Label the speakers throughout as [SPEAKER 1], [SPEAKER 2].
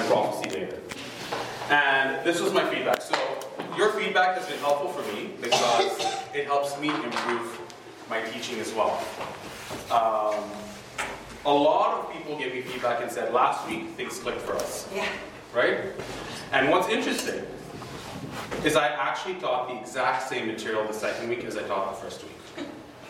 [SPEAKER 1] prophecy David. And this was my feedback. So your feedback has been helpful for me because it helps me improve my teaching as well. A lot of people gave me feedback and said, last week things clicked for us.
[SPEAKER 2] Yeah.
[SPEAKER 1] Right? And what's interesting is I actually taught the exact same material the second week as I taught the first week.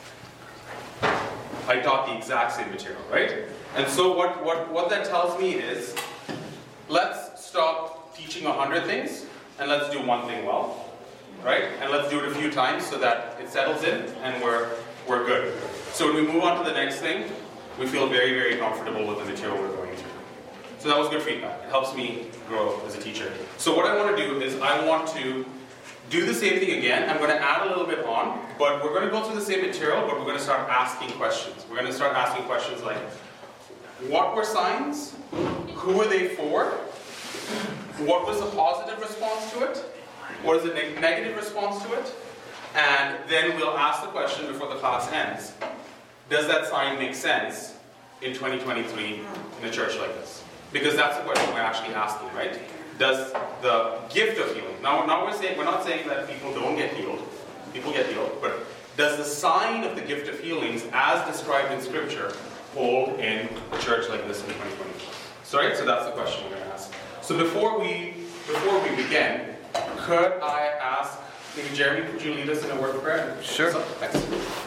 [SPEAKER 1] I taught the exact same material, right? And so what that tells me is, let's stop teaching 100 things and let's do one thing well, right? And let's do it a few times so that it settles in and we're good. So when we move on to the next thing, we feel very, very comfortable with the material we're going through. So that was good feedback. It helps me grow as a teacher. So what I want to do is I want to do the same thing again. I'm going to add a little bit on, but we're going to go through the same material, but we're going to start asking questions. We're going to start asking questions like, what were signs? Who were they for? What was the positive response to it? What is the negative response to it? And then we'll ask the question before the class ends. Does that sign make sense in 2023 in a church like this? Because that's the question we're actually asking, right? Does the gift of healing, now we're not saying that people don't get healed, people get healed, but does the sign of the gift of healings as described in Scripture hold in a church like this in 2024? So that's the question we're going to ask. So before we begin, could I ask, maybe Jeremy, could you lead us in a word of prayer?
[SPEAKER 3] Sure.
[SPEAKER 1] Thanks.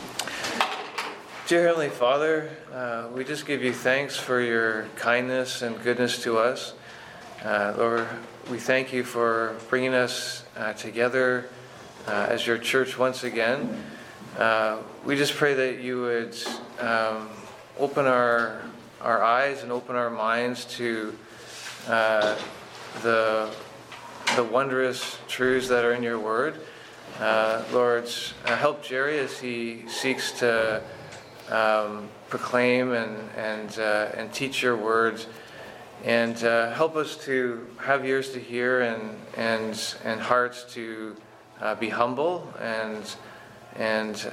[SPEAKER 3] Dear Heavenly Father, we just give you thanks for your kindness and goodness to us. Lord, we thank you for bringing us together as your church once again. We just pray that you would open our eyes and open our minds to the wondrous truths that are in your word. Lord, help Jerry as he seeks to proclaim and teach your words, and help us to have ears to hear and hearts to be humble and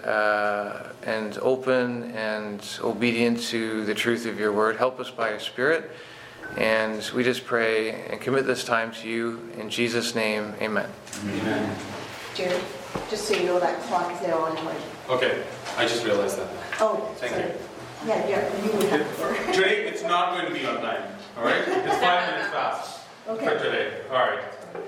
[SPEAKER 3] open and obedient to the truth of your word. Help us by your Spirit, and we just pray and commit this time to you in Jesus' name. Amen.
[SPEAKER 1] Amen.
[SPEAKER 2] Jerry, just so you know, that clock is now on.
[SPEAKER 1] Okay, I just realized that.
[SPEAKER 2] Oh,
[SPEAKER 1] Thank
[SPEAKER 2] sorry.
[SPEAKER 1] you.
[SPEAKER 2] Yeah, you would have to.
[SPEAKER 1] Today, it's not going to be on time, all right? It's 5 minutes fast for today, all right.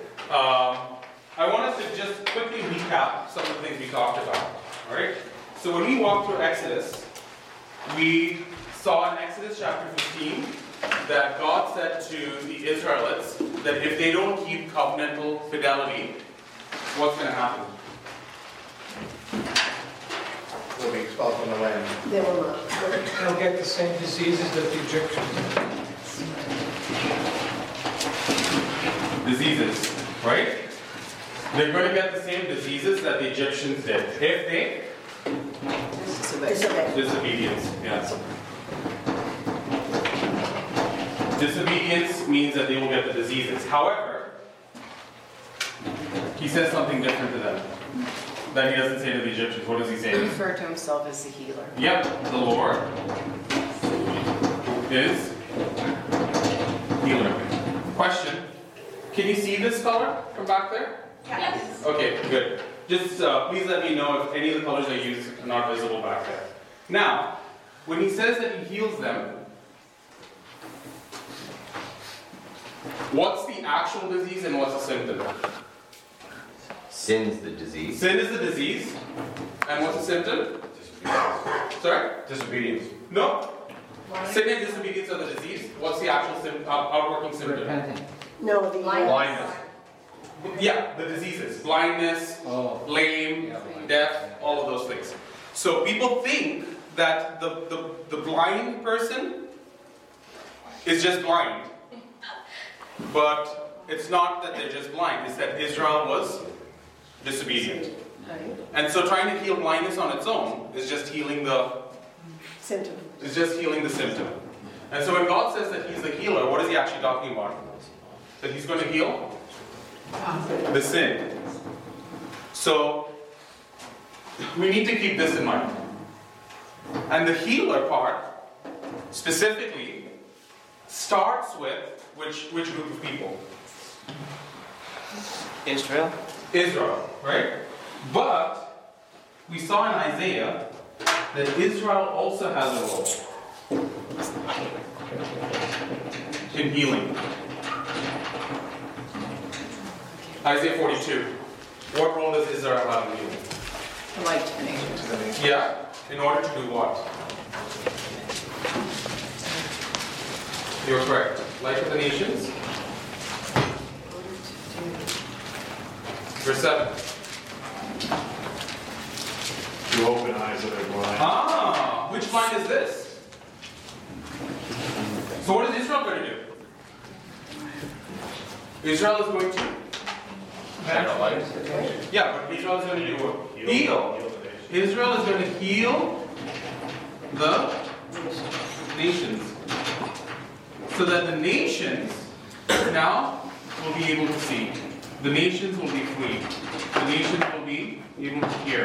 [SPEAKER 1] I want us to just quickly recap some of the things we talked about, all right? So when we walked through Exodus, we saw in Exodus chapter 15 that God said to the Israelites that if they don't keep covenantal fidelity, what's going to happen?
[SPEAKER 4] Will be expelled from the land.
[SPEAKER 2] They will not.
[SPEAKER 5] They'll get the same diseases that the Egyptians did.
[SPEAKER 1] Diseases, right? They're going to get the same diseases that the Egyptians did if they
[SPEAKER 2] Disobey.
[SPEAKER 1] disobedience. Yes. Disobedience means that they will get the diseases. However, he says something different to them that he doesn't say to the Egyptians. What does he say?
[SPEAKER 6] He referred to himself as the healer.
[SPEAKER 1] Yep, the Lord is healer. Question: can you see this color from back there?
[SPEAKER 6] Yes.
[SPEAKER 1] Okay, good. Just please let me know if any of the colors I use are not visible back there. Now, when he says that he heals them, what's the actual disease and what's the symptom?
[SPEAKER 7] Sin's the disease.
[SPEAKER 1] Sin is the disease. And what's the symptom? Sorry?
[SPEAKER 4] Disobedience.
[SPEAKER 1] No. Sin and disobedience are the disease. What's the actual outworking symptom?
[SPEAKER 5] Repenting.
[SPEAKER 2] No, the
[SPEAKER 4] Blindness.
[SPEAKER 1] Yeah, the diseases. Blindness, lame, deaf, all of those things. So people think that the blind person is just blind. But it's not that they're just blind. It's that Israel was disobedient. And so trying to heal blindness on its own is just healing the
[SPEAKER 2] symptom.
[SPEAKER 1] Is just healing the symptom. And so when God says that he's the healer, what is he actually talking about? That he's going to heal the sin. So we need to keep this in mind. And the healer part, specifically, starts with which group of people?
[SPEAKER 7] Israel?
[SPEAKER 1] Israel, right? But we saw in Isaiah that Israel also has a role in healing. Isaiah 42. What role does Israel have in healing?
[SPEAKER 6] The light to the nations.
[SPEAKER 1] Yeah, in order to do what? You're correct. Light of the nations. Verse 7.
[SPEAKER 8] To open eyes that are blind.
[SPEAKER 1] Ah, which blind is this? So what is Israel going to do? Israel is going to yeah, but Israel is going to do what? Heal. Israel is going to heal the nations. So that the nations now will be able to see. The nations will be free. The nations will be able to hear.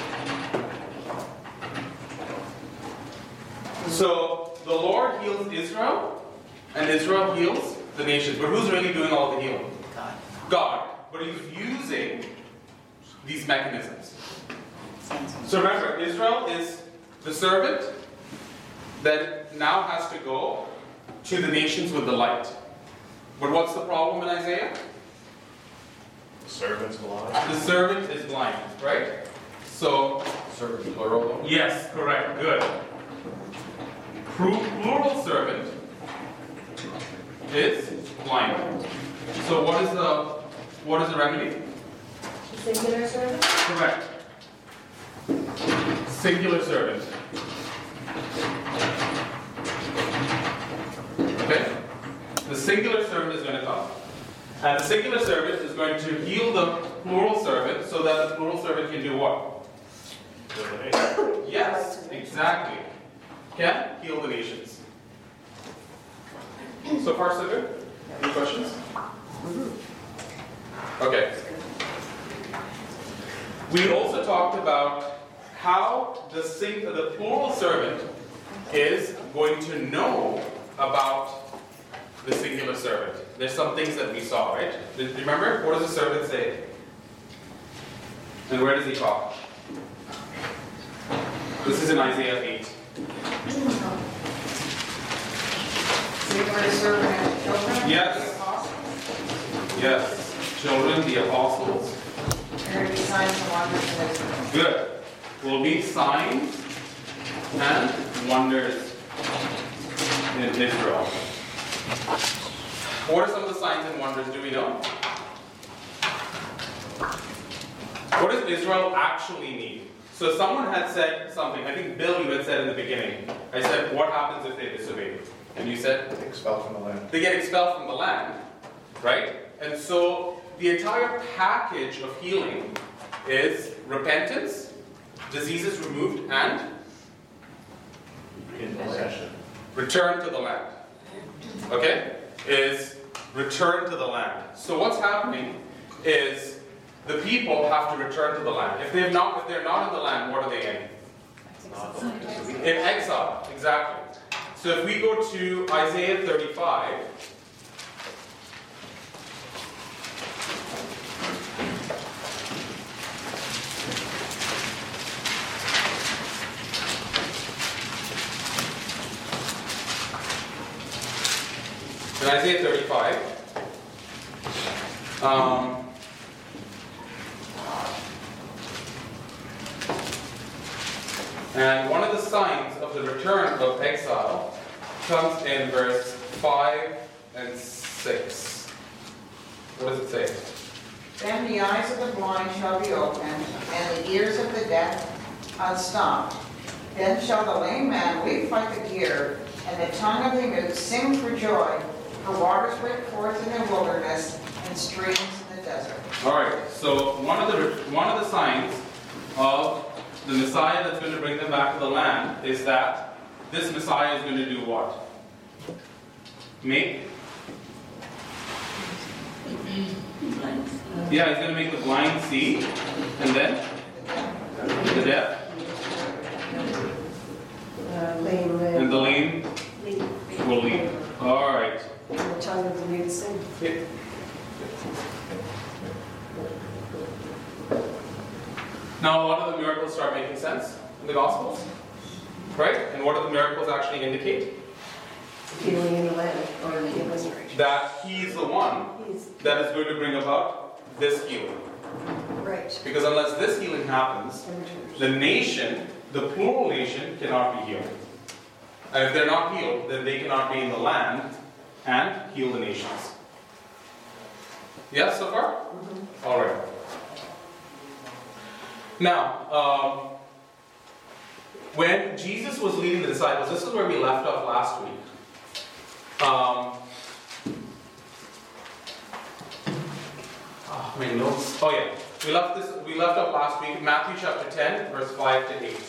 [SPEAKER 1] So the Lord heals Israel, and Israel heals the nations. But who's really doing all the healing?
[SPEAKER 6] God.
[SPEAKER 1] God. But He's using these mechanisms. So remember, Israel is the servant that now has to go to the nations with the light. But what's the problem in Isaiah?
[SPEAKER 8] The servant's blind.
[SPEAKER 1] The servant is blind, right? So,
[SPEAKER 4] Servant plural.
[SPEAKER 1] yes, correct, good. Plural servant is blind. So what is the remedy?
[SPEAKER 2] Singular servant?
[SPEAKER 1] Correct. Singular servant. Okay? The singular servant is going to come. And the singular servant is going to heal the plural servant so that the plural servant can do what? Yes, exactly. Can heal the nations. So far, so good? Any questions? Okay. We also talked about how the plural servant is going to know about the singular servant. There's some things that we saw, right? Remember? What does the servant say? And where does he talk? This is in Isaiah 8. Yes. Yes. Children, the apostles.
[SPEAKER 6] There will be signs and wonders in Israel.
[SPEAKER 1] Good. Will be signs and wonders in Israel. What are some of the signs and wonders? Do we know? What does Israel actually need? So someone had said something. I think Bill, you had said in the beginning. I said, what happens if they disobey? And you said?
[SPEAKER 4] Expelled from the land.
[SPEAKER 1] They get expelled from the land, right? And so the entire package of healing is repentance, diseases removed, and
[SPEAKER 8] In possession.
[SPEAKER 1] return to the land. Okay? Is return to the land. So what's happening is the people have to return to the land. If they're not in the land, what are they in? In exile, exactly. So if we go to Isaiah 35, in Isaiah 35, and one of the signs of the return of exile comes in verse 5 and 6. What does it say?
[SPEAKER 9] Then the eyes of the blind shall be opened, and the ears of the deaf unstopped. Then shall the lame man leap like a deer, and the tongue of the mute sing for joy. For waters break forth in the wilderness, and streams in the desert.
[SPEAKER 1] All right. So one of the signs of the Messiah that's going to bring them back to the land is that this Messiah is going to do what? Make? Yeah, he's going to make the blind see, and then the deaf,
[SPEAKER 2] Lame,
[SPEAKER 1] and the lame will leap. All right. Yeah. Now, a lot of the miracles start making sense in the Gospels, right? And what do the miracles actually indicate?
[SPEAKER 7] Healing in the land, or in the restoration.
[SPEAKER 1] That He's the one that is going to bring about this healing.
[SPEAKER 7] Right.
[SPEAKER 1] Because unless this healing happens, the nation, the plural nation, cannot be healed. And if they're not healed, then they cannot be in the land and heal the nations. Yes, so far? Mm-hmm. All right. Now, when Jesus was leading the disciples, this is where we left off last week. My notes. Oh yeah, we left off last week, Matthew chapter 10, verse 5 to 8.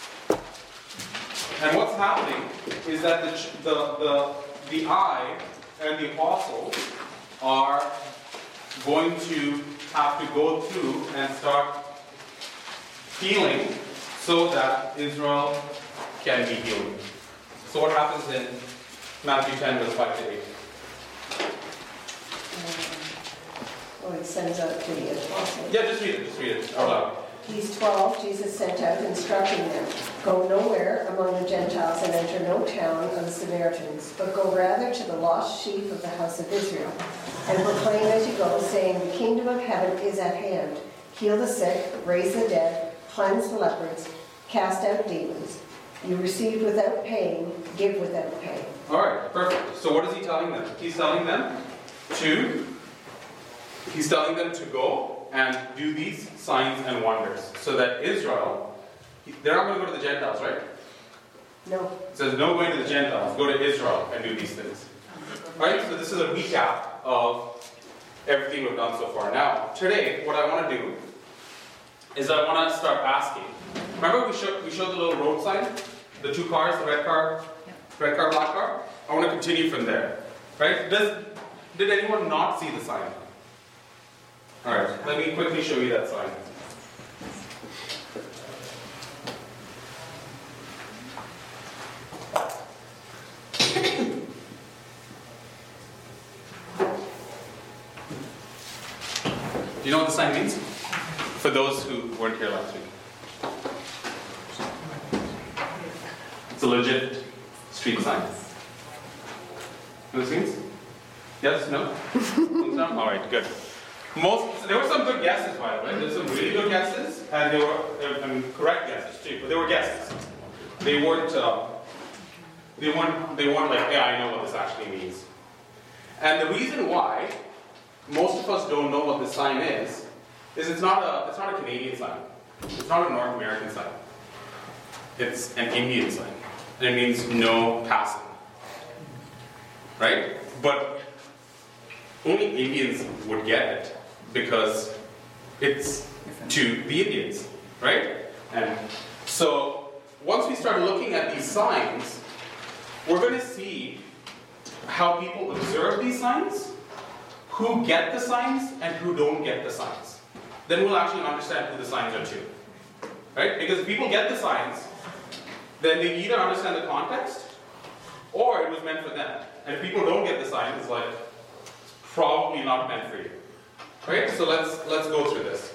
[SPEAKER 1] And what's happening is that the I and the apostles are going to have to go through and start healing so that Israel can be healed. So what happens in Matthew 10, verse 5 to 8?
[SPEAKER 7] Well, it sends out to the apostles.
[SPEAKER 1] Yeah, just read it out loud.
[SPEAKER 7] These 12 Jesus sent out, instructing them, "Go nowhere among the Gentiles and enter no town of the Samaritans, but go rather to the lost sheep of the house of Israel. And proclaim as you go, saying, the kingdom of heaven is at hand. Heal the sick, raise the dead, cleanse the lepers, cast out demons. You received without paying, give without paying."
[SPEAKER 1] All right, perfect. So what is he telling them? He's telling them to go and do these signs and wonders so that Israel, they're not going to go to the Gentiles, right?
[SPEAKER 7] No.
[SPEAKER 1] It says no going to the Gentiles, go to Israel and do these things. Alright, so this is a recap of everything we've done so far. Now, today, what I want to do is I want to start asking. Remember we showed the little road sign? The two cars, the red car, black car? I want to continue from there. Right? Did anyone not see the sign? Alright, let me quickly show you that sign. Do you know what the sign means? For those who weren't here last week. It's a legit street sign. You know what this means? Yes? No? No? Alright, good. There were some good guesses, by the way. There's some really good guesses, and they were correct guesses too, but they were guesses. They weren't like, yeah, I know what this actually means. And the reason why most of us don't know what this sign is it's not a Canadian sign. It's not a North American sign. It's an Indian sign. And it means no passing. Right? But only Indians would get it because it's to the Indians. Right? And so once we start looking at these signs, we're going to see how people observe these signs, who get the signs, and who don't get the signs. Then we'll actually understand who the signs are to. Right? Because if people get the signs, then they either understand the context, or it was meant for them. And if people don't get the signs, it's like, it's probably not meant for you. Right? So let's go through this.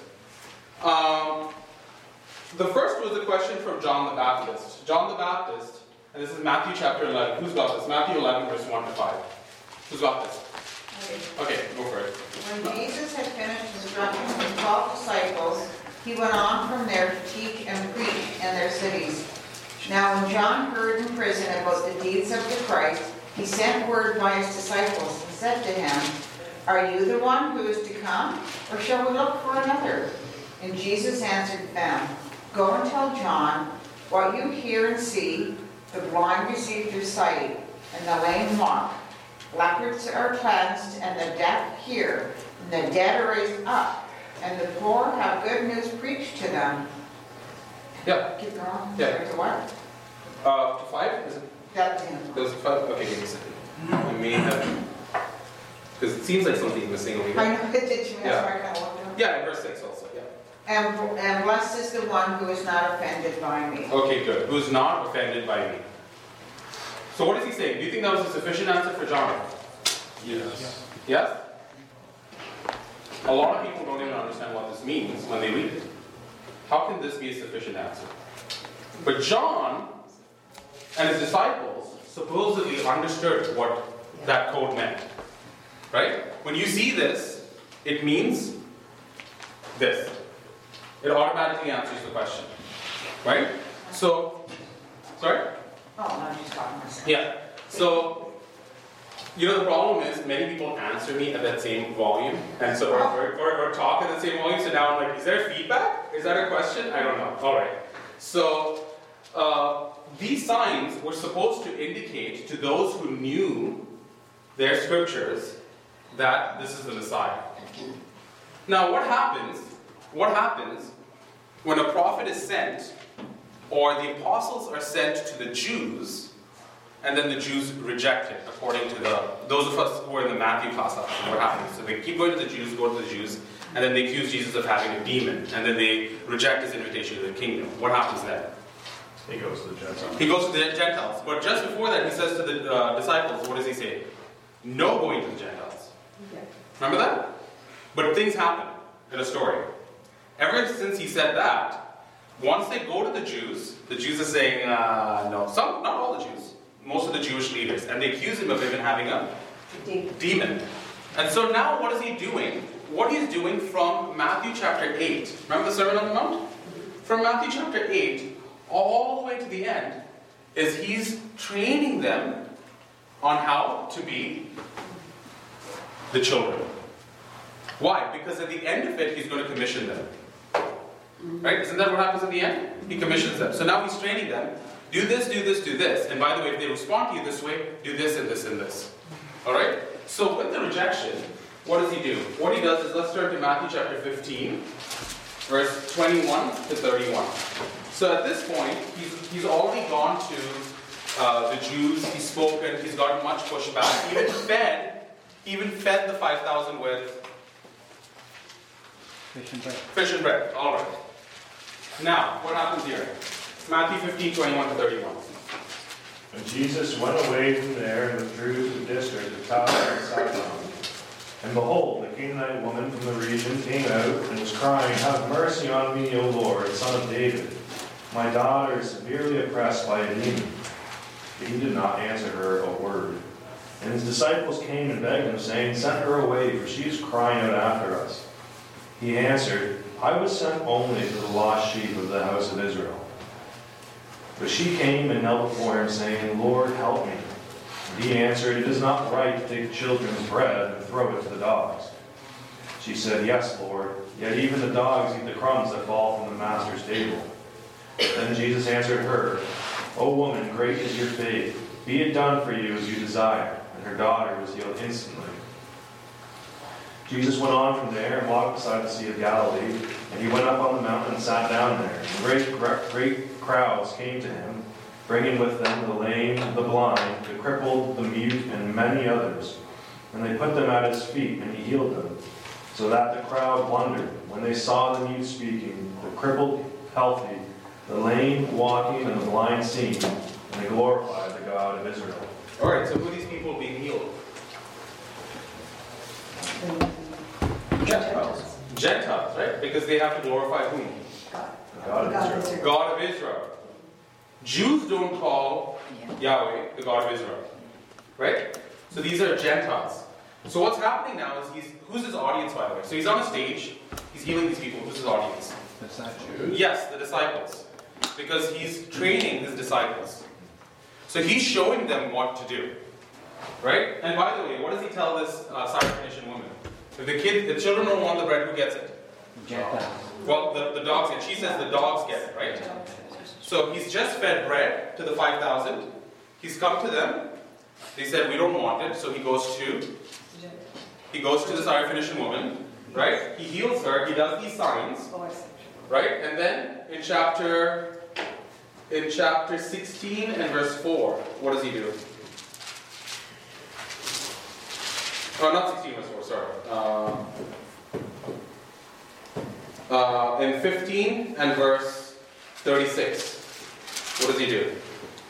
[SPEAKER 1] The first was a question from John the Baptist. John the Baptist, and this is Matthew chapter 11. Who's got this? Matthew 11, verse 1 to 5. Who's got this? Okay, go for it.
[SPEAKER 9] When Jesus had finished instructing the 12 disciples, he went on from there to teach and preach in their cities. Now when John heard in prison about the deeds of the Christ, he sent word by his disciples and said to him, "Are you the one who is to come, or shall we look for another?" And Jesus answered them, "Go and tell John what you hear and see. The blind receive their sight, and the lame walk. Lepers are cleansed, and the deaf hear, and the dead are raised up, and the poor have good news preached to them."
[SPEAKER 1] Yeah.
[SPEAKER 9] Keep going.
[SPEAKER 1] Yeah.
[SPEAKER 9] Sorry, to what?
[SPEAKER 1] To 5? Is it?
[SPEAKER 9] That's him.
[SPEAKER 1] Those 5? Okay, give me a second. I may have. Because it seems like something's missing over
[SPEAKER 9] I
[SPEAKER 1] here.
[SPEAKER 9] know, it did you, that's
[SPEAKER 1] Yeah.
[SPEAKER 9] why I kind of looked at him.
[SPEAKER 1] Yeah, in verse 6 also, yeah.
[SPEAKER 9] And blessed is the one who is not offended by me.
[SPEAKER 1] Okay, good. Who's not offended by me. So what is he saying? Do you think that was a sufficient answer for John?
[SPEAKER 4] Yes.
[SPEAKER 1] Yes? A lot of people don't even understand what this means when they read it. How can this be a sufficient answer? But John and his disciples supposedly understood what that code meant. Right? When you see this, it means this. It automatically answers the question. Right? So, sorry?
[SPEAKER 9] Oh, no, she's talking myself.
[SPEAKER 1] Yeah. So, the problem is many people answer me at that same volume, and so or talk at the same volume. So now I'm like, is there feedback? Is that a question? I don't know. All right. So these signs were supposed to indicate to those who knew their scriptures that this is the Messiah. Now, what happens? What happens when a prophet is sent, or the apostles are sent to the Jews? And then the Jews reject it, according to those of us who are in the Matthew class. What happens? So they keep going to the Jews, go to the Jews, and then they accuse Jesus of having a demon, and then they reject his invitation to the kingdom. What happens then?
[SPEAKER 8] He goes to the Gentiles.
[SPEAKER 1] He goes to the Gentiles. But just before that, he says to the disciples, what does he say? No going to the Gentiles. Remember that? But things happen in a story. Ever since he said that, once they go to the Jews are saying, no, not all the Jews. Most of the Jewish leaders, and they accuse him of even having a demon. And so now what is he doing? What he's doing from Matthew chapter 8, remember the Sermon on the Mount? From Matthew chapter 8 all the way to the end is he's training them on how to be the children. Why? Because at the end of it, he's going to commission them. Right? Isn't that what happens at the end? He commissions them. So now he's training them. Do this, do this, do this. And by the way, if they respond to you this way, do this and this and this. Alright? So with the rejection, what does he do? What he does is, let's turn to Matthew chapter 15, verse 21 to 31. So at this point, he's already gone to the Jews, he's spoken, he's gotten much pushback, he even fed the 5,000 with fish and bread. Alright. Now, what happens here? Matthew 15, 21 to 31.
[SPEAKER 8] And Jesus went away from there and withdrew to the district of Tyre and Sidon. And behold, a Canaanite woman from the region came out and was crying, "Have mercy on me, O Lord, Son of David. My daughter is severely oppressed by a demon." But he did not answer her a word. And his disciples came and begged him, saying, "Send her away, for she is crying out after us." He answered, "I was sent only to the lost sheep of the house of Israel." But she came and knelt before him, saying, "Lord, help me." And he answered, "It is not right to take the children's bread and throw it to the dogs." She said, "Yes, Lord, yet even the dogs eat the crumbs that fall from the master's table." Then Jesus answered her, "O woman, great is your faith. Be it done for you as you desire." And her daughter was healed instantly. Jesus went on from there and walked beside the Sea of Galilee, and he went up on the mountain and sat down there. And great crowds came to him, bringing with them the lame, the blind, the crippled, the mute, and many others. And they put them at his feet, and he healed them, so that the crowd wondered when they saw the mute speaking, the crippled healthy, the lame walking, and the blind seeing, and they glorified the God of Israel.
[SPEAKER 1] All right, so who are these people being healed? Gentiles. Gentiles, right? Because they have to glorify whom?
[SPEAKER 8] The God of Israel.
[SPEAKER 1] God of Israel. Jews don't call Yahweh the God of Israel. Right? So these are Gentiles. So what's happening now is who's his audience, by the way? So he's on a stage, he's healing these people. Who's his audience?
[SPEAKER 4] That's not Jews.
[SPEAKER 1] Yes, the disciples. Because he's training his disciples. So he's showing them what to do. Right? And by the way, what does he tell this Syrophoenician woman? If the children don't want the bread, who gets it?
[SPEAKER 4] Gentiles.
[SPEAKER 1] Well, the dogs get it. She says the dogs get it, right? So he's just fed bread to the 5,000. He's come to them. They said, we don't want it. So he goes to the Syrophoenician woman, right? He heals her. He does these signs, right? And then in chapter 16 and verse 4, what does he do? Oh, not 16 verse 4, sorry. In 15 and verse 36, what does he do?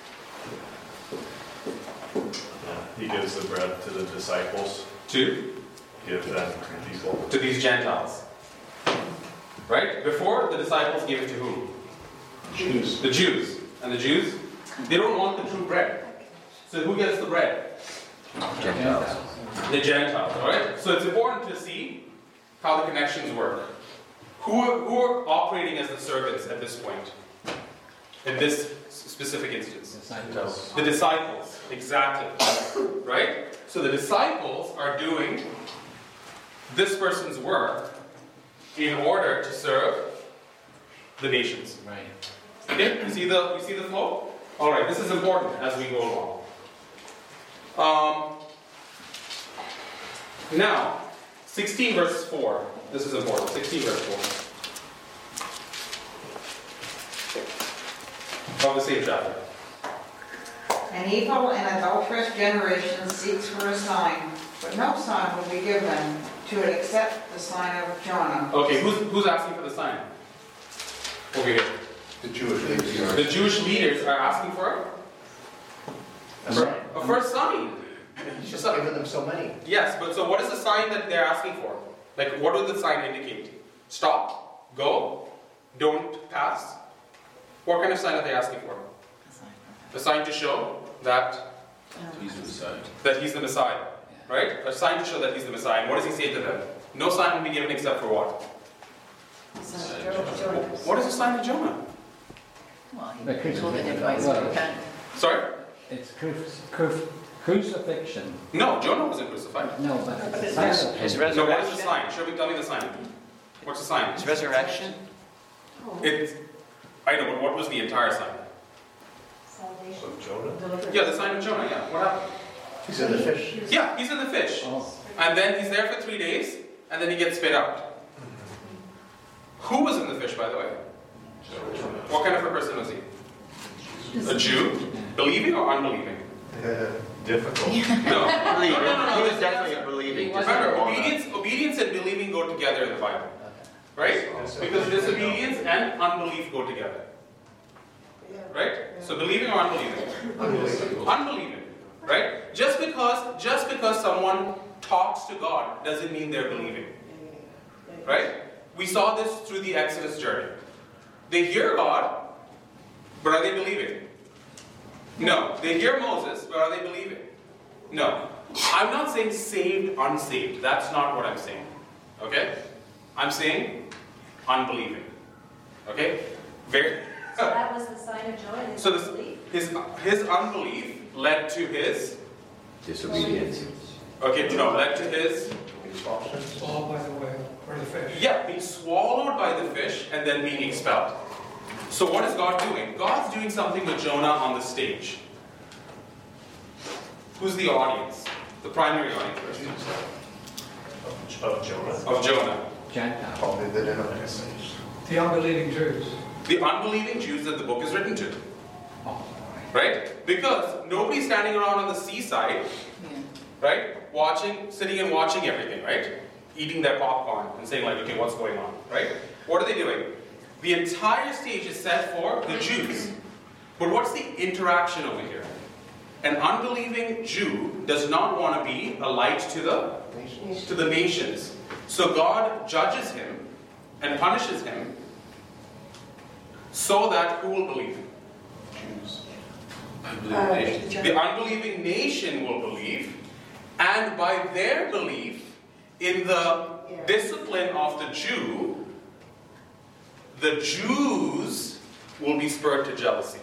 [SPEAKER 8] He gives the bread to the disciples.
[SPEAKER 1] Two.
[SPEAKER 8] give them people.
[SPEAKER 1] To these Gentiles. Right? Before, the disciples gave it to whom?
[SPEAKER 8] Jews.
[SPEAKER 1] The Jews. And the Jews, they don't want the true bread. So who gets the bread?
[SPEAKER 3] Gentiles.
[SPEAKER 1] The Gentiles, alright? So it's important to see how the connections work. Who are operating as the servants at this point? In this specific instance? The disciples, exactly. Right? So the disciples are doing this person's work in order to serve the nations.
[SPEAKER 3] Right.
[SPEAKER 1] Okay? You see the flow? Alright, this is important as we go along. Now, 16 verse 4. This is important. 16 verse 4. Of the same chapter.
[SPEAKER 9] An evil and adulterous generation seeks for a sign, but no sign will be given to it except the sign of Jonah.
[SPEAKER 1] Okay, who's asking for the sign? Over here.
[SPEAKER 4] The Jewish leaders.
[SPEAKER 1] The Jewish leaders are asking for a first sign.
[SPEAKER 10] He's just given them so many.
[SPEAKER 1] Yes, but so what is the sign that they're asking for? Like, what does the sign indicate? Stop, go, don't pass. What kind of sign are they asking for? A sign to show that
[SPEAKER 4] He's the Messiah.
[SPEAKER 1] he's the Messiah, right? A sign to show that he's the Messiah. And what does he say to them? No sign will be given except for what? What is the sign of Jonah?
[SPEAKER 6] Well, he told the Ninevites to repent.
[SPEAKER 1] Sorry?
[SPEAKER 11] It's crucifixion.
[SPEAKER 1] No, Jonah wasn't crucified.
[SPEAKER 11] No, but it's a sign of
[SPEAKER 3] His
[SPEAKER 1] No, what is the
[SPEAKER 3] resurrection.
[SPEAKER 1] sign? Tell me the sign. What's the sign?
[SPEAKER 3] His resurrection.
[SPEAKER 1] I know, but what was the entire sign?
[SPEAKER 2] Salvation.
[SPEAKER 8] Of Jonah?
[SPEAKER 1] Yeah, the sign of Jonah, yeah. What happened?
[SPEAKER 10] He's in the fish.
[SPEAKER 1] Yeah, he's in the fish.
[SPEAKER 11] Oh.
[SPEAKER 1] And then he's there for 3 days, and then he gets spit out. Who was in the fish, by the way? What kind of a person was he? A Jew? Believing or unbelieving?
[SPEAKER 8] Difficult.
[SPEAKER 1] No.
[SPEAKER 3] Believing.
[SPEAKER 1] No.
[SPEAKER 3] He was
[SPEAKER 1] There's an
[SPEAKER 3] definitely
[SPEAKER 1] answer.
[SPEAKER 3] believing.
[SPEAKER 1] Remember, obedience and believing go together in the Bible. Right? Because disobedience and unbelief go together. Right? So believing or unbelieving? Unbelieving. Right? Just because someone talks to God doesn't mean they're believing. Right? We saw this through the Exodus journey. They hear God, but are they believing? No. They hear Moses, but are they believing? No. I'm not saying saved, unsaved. That's not what I'm saying. Okay? I'm saying unbelieving. Okay?
[SPEAKER 2] So that was the sign of Jonah, his
[SPEAKER 1] So
[SPEAKER 2] unbelief.
[SPEAKER 1] his unbelief led to his
[SPEAKER 10] Disobedience.
[SPEAKER 1] led to his
[SPEAKER 5] Swallowed by the whale or the fish.
[SPEAKER 1] being swallowed by the fish and then being expelled. So what is God doing? God's doing something with Jonah on the stage. Who's the audience? The primary audience.
[SPEAKER 8] Of Jonah?
[SPEAKER 1] Of Jonah.
[SPEAKER 11] Gentile.
[SPEAKER 10] Probably the Ninevites.
[SPEAKER 5] The unbelieving Jews.
[SPEAKER 1] The unbelieving Jews that the book is written to. Right? Because nobody's standing around on the seaside, right? Sitting and watching everything, right? Eating their popcorn and saying like, okay, what's going on, right? What are they doing? The entire stage is set for the Jews. But what's the interaction over here? An unbelieving Jew does not want to be a light to the nations. So God judges him and punishes him so that who will believe?
[SPEAKER 4] Jews.
[SPEAKER 1] The unbelieving nation will believe, and by their belief in the discipline of the Jew, the Jews will be spurred to jealousy.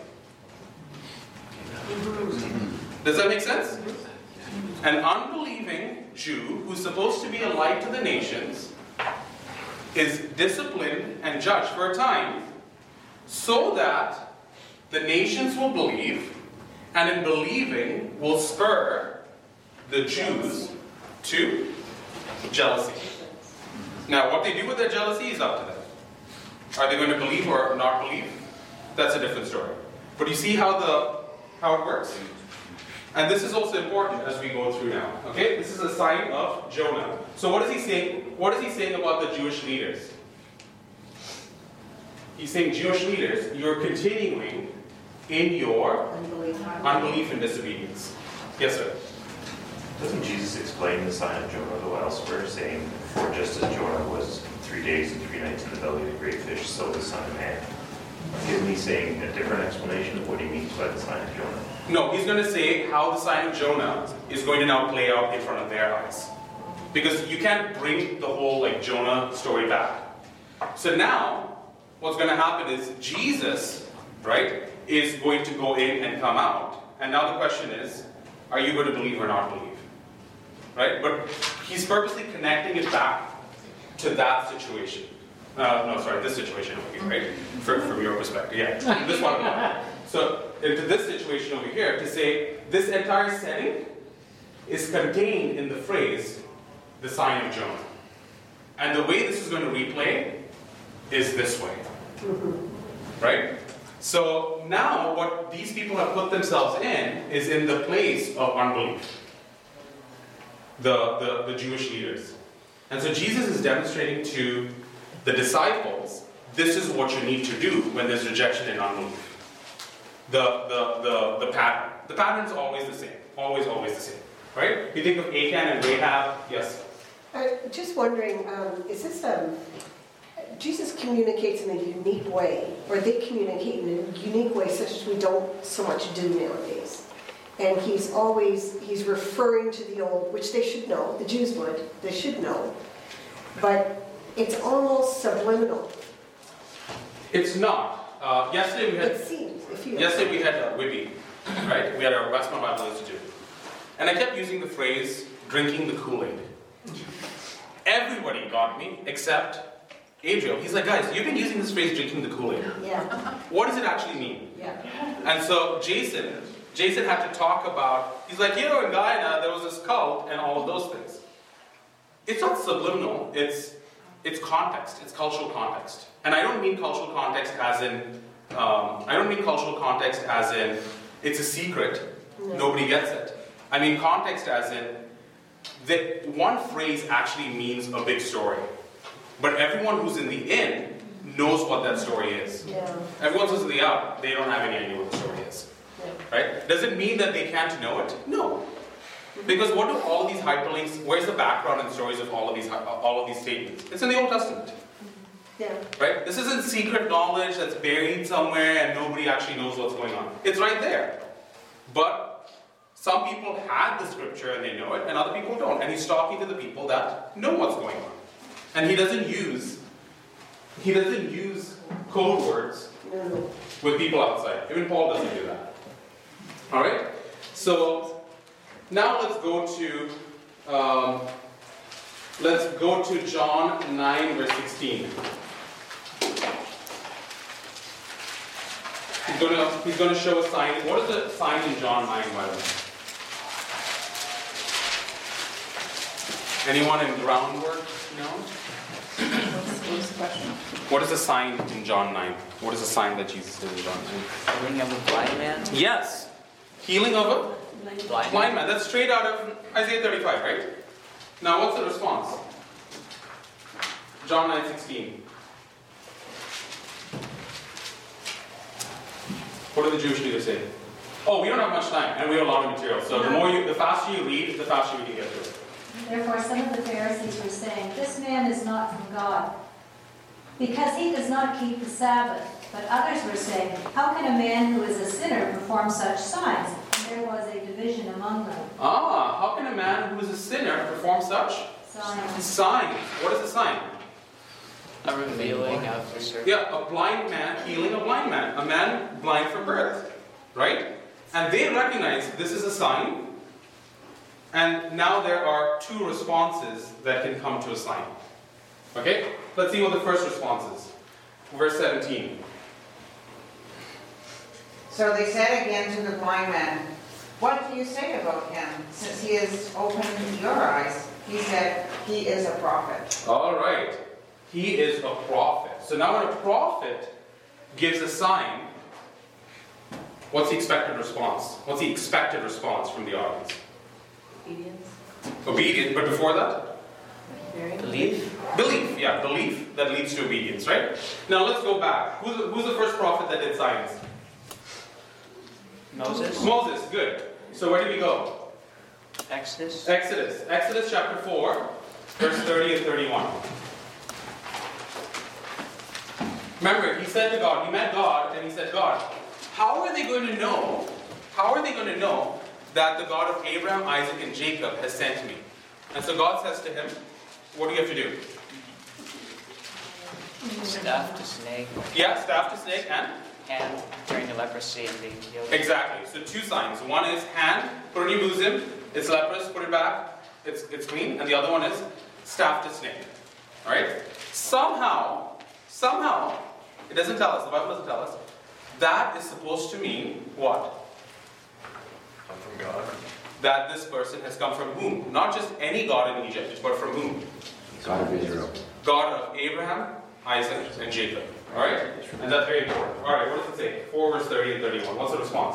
[SPEAKER 1] Does that make sense? An unbelieving Jew who's supposed to be a light to the nations is disciplined and judged for a time so that the nations will believe, and in believing will spur the Jews to jealousy. Now, what they do with their jealousy is up to them. Are they going to believe or not believe? That's a different story. But you see how it works? And this is also important as we go through now. Okay? This is a sign of Jonah. So what is he saying? What is he saying about the Jewish leaders? He's saying, Jewish leaders, you're continuing in your unbelief and disobedience. Yes, sir.
[SPEAKER 8] Doesn't Jesus explain the sign of Jonah though elsewhere, saying, for just as Jonah was 3 days and 3 nights in the belly of the great fish, so the Son of Man? Isn't he saying a different explanation of what he means by the sign of Jonah?
[SPEAKER 1] No, he's going to say how the sign of Jonah is going to now play out in front of their eyes. Because you can't bring the whole like Jonah story back. So now, what's going to happen is Jesus, right, is going to go in and come out. And now the question is, are you going to believe or not believe? Right? But he's purposely connecting it back to that situation. This situation over here, right? From your perspective, yeah. This one. So, into this situation over here, to say this entire setting is contained in the phrase, the sign of Jonah. And the way this is going to replay is this way. Right? So now what these people have put themselves in is in the place of unbelief. The Jewish leaders. And so Jesus is demonstrating to the disciples, this is what you need to do when there's rejection and unbelief. The pattern. The pattern is always the same. Always the same. Right? You think of Achan and Rahab, yes?
[SPEAKER 7] Just wondering, is this Jesus communicates in a unique way, or they communicate in a unique way such as we don't so much do nowadays? And he's referring to the old, which they should know, the Jews they should know, but it's almost subliminal.
[SPEAKER 1] It's not. Yesterday we had...
[SPEAKER 7] It seems, if you...
[SPEAKER 1] Yesterday we had WIBI, right? We had our Westmont Bible Institute. And I kept using the phrase, drinking the Kool-Aid. Everybody got me, except Adriel. He's like, guys, you've been using this phrase, drinking the Kool-Aid.
[SPEAKER 7] Yeah.
[SPEAKER 1] What does it actually mean?
[SPEAKER 7] Yeah.
[SPEAKER 1] And so Jason had to talk about, he's like, in Guyana, there was this cult and all of those things. It's not subliminal, it's context, it's cultural context. And I don't mean cultural context as in, it's a secret, nobody gets it. I mean context as in, that one phrase actually means a big story. But everyone who's in the in knows what that story is.
[SPEAKER 7] Yeah.
[SPEAKER 1] Everyone who's in the out, they don't have any idea what the story is.
[SPEAKER 7] Yeah.
[SPEAKER 1] Right? Does it mean that they can't know it? No. Because what do all of these hyperlinks, where's the background and stories of all of these statements? It's in the Old Testament.
[SPEAKER 7] Yeah.
[SPEAKER 1] Right? This isn't secret knowledge that's buried somewhere and nobody actually knows what's going on. It's right there. But some people had the scripture and they know it, and other people don't. And he's talking to the people that know what's going on. And he doesn't use code words with people outside. Even Paul doesn't do that. Alright? So now let's go to John 9 verse 16. He's going to show a sign. What is the sign in John 9, by the way? Anyone in groundwork know?
[SPEAKER 6] What's the question?
[SPEAKER 1] What is the sign in John 9? What is the sign that Jesus did in John 9?
[SPEAKER 11] Healing of a blind man?
[SPEAKER 1] Yes. Healing of a blind man. That's straight out of Isaiah 35, right? Now what's the response? John 9:16. What do the Jewish leaders say? Oh, we don't have much time, and we have a lot of material. So the faster you read, the faster you can get through it.
[SPEAKER 2] Therefore, some of the Pharisees were saying, "This man is not from God, because he does not keep the Sabbath." But others were saying, "How can a man who is a sinner perform such signs?" And there was a division among them.
[SPEAKER 1] How can a man who is a sinner perform such signs? What is a sign?
[SPEAKER 11] A revealing of the serpent.
[SPEAKER 1] Yeah, a blind man healing a blind man. A man blind from birth. Right? And they recognize this is a sign. And now there are two responses that can come to a sign. Okay? Let's see what the first response is. Verse 17.
[SPEAKER 9] So they said again to the blind man, "What do you say about him? Since he has opened your eyes." He said, "He is a prophet."
[SPEAKER 1] All right. He is a prophet. So now when a prophet gives a sign, what's the expected response? What's the expected response from the audience?
[SPEAKER 6] Obedience.
[SPEAKER 1] Obedience, but before that?
[SPEAKER 11] Belief.
[SPEAKER 1] Belief, yeah, belief that leads to obedience, right? Now let's go back. Who's the first prophet that did signs?
[SPEAKER 11] Moses.
[SPEAKER 1] Moses, good. So where did we go?
[SPEAKER 11] Exodus?
[SPEAKER 1] Exodus chapter 4, verse 30 and 31. Remember, he said to God, he met God, and he said, God, how are they going to know that the God of Abraham, Isaac, and Jacob has sent me? And so God says to him, what do you have to do?
[SPEAKER 11] Staff to snake.
[SPEAKER 1] Yeah, staff to snake and?
[SPEAKER 11] Hand during the leprosy and being healed.
[SPEAKER 1] Exactly. So two signs. One is hand, put it in your bosom, it's leprous, put it back, it's clean. And the other one is staff to snake. Alright? Somehow, it doesn't tell us, the Bible doesn't tell us, that is supposed to mean what?
[SPEAKER 8] Come from God.
[SPEAKER 1] That this person has come from whom? Not just any God in Egypt, but from whom?
[SPEAKER 10] God of Israel.
[SPEAKER 1] God of Abraham, Isaac, and Jacob. Alright? And that's very important. Alright, what does it say? 4 verse 30 and 31. What's the response?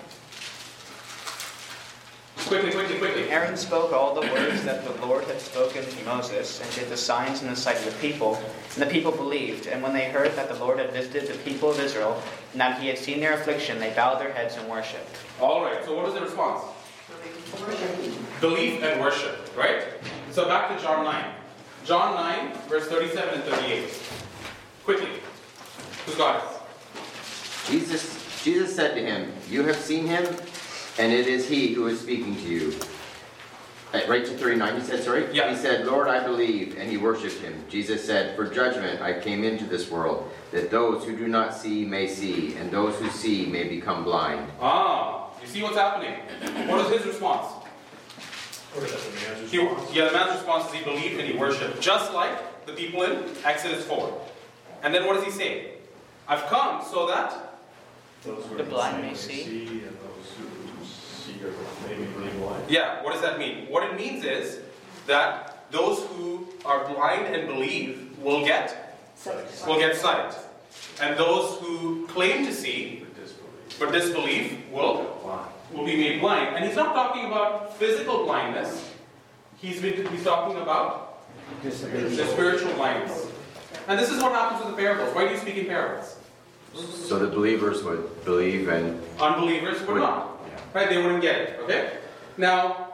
[SPEAKER 1] Quickly.
[SPEAKER 11] Aaron spoke all the words that the Lord had spoken to Moses, and did the signs in the sight of the people. And the people believed. And when they heard that the Lord had visited the people of Israel, and that he had seen their affliction, they bowed their heads and worshipped.
[SPEAKER 1] Alright, so what is the response? Belief and worship, right? So back to John 9. John 9, verse 37 and 38. Quickly. Who's got it?
[SPEAKER 12] Jesus said to him, "You have seen him, and it is he who is speaking to you." Right to 39, he said, sorry?
[SPEAKER 1] Yeah.
[SPEAKER 12] He said, "Lord, I believe," and he worshipped him. Jesus said, "For judgment I came into this world, that those who do not see may see, and those who see may become blind."
[SPEAKER 1] You see what's happening? What is his response?
[SPEAKER 8] Or is that the man's
[SPEAKER 1] The
[SPEAKER 8] response?
[SPEAKER 1] man's response is he believed and he worshipped, just like the people in Exodus 4. And then what does he say? I've come so that
[SPEAKER 8] Those who are
[SPEAKER 11] The blind may
[SPEAKER 8] insane
[SPEAKER 11] see.
[SPEAKER 8] and those who see are maybe blind.
[SPEAKER 1] Yeah, what does that mean? What it means is that those who are blind and believe will get sight. And those who claim to see but disbelief will be made blind. And he's not talking about physical blindness. He's talking about the spiritual blindness. And this is what happens with the parables. Why do you speak in parables?
[SPEAKER 12] So the believers would believe and...
[SPEAKER 1] Unbelievers would not. Right? They wouldn't get it. Okay? Now,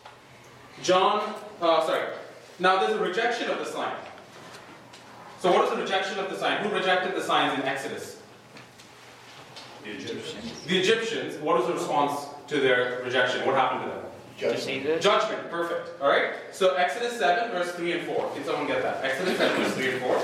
[SPEAKER 1] Now there's a rejection of the sign. So what is the rejection of the sign? Who rejected the signs in Exodus?
[SPEAKER 8] The Egyptians.
[SPEAKER 1] The Egyptians. What was the response to their rejection? What happened to them?
[SPEAKER 11] Judgment.
[SPEAKER 1] Judgment. Perfect. Alright? So Exodus 7, verse 3 and 4. Can someone get that? Exodus 7, verse 3 and 4.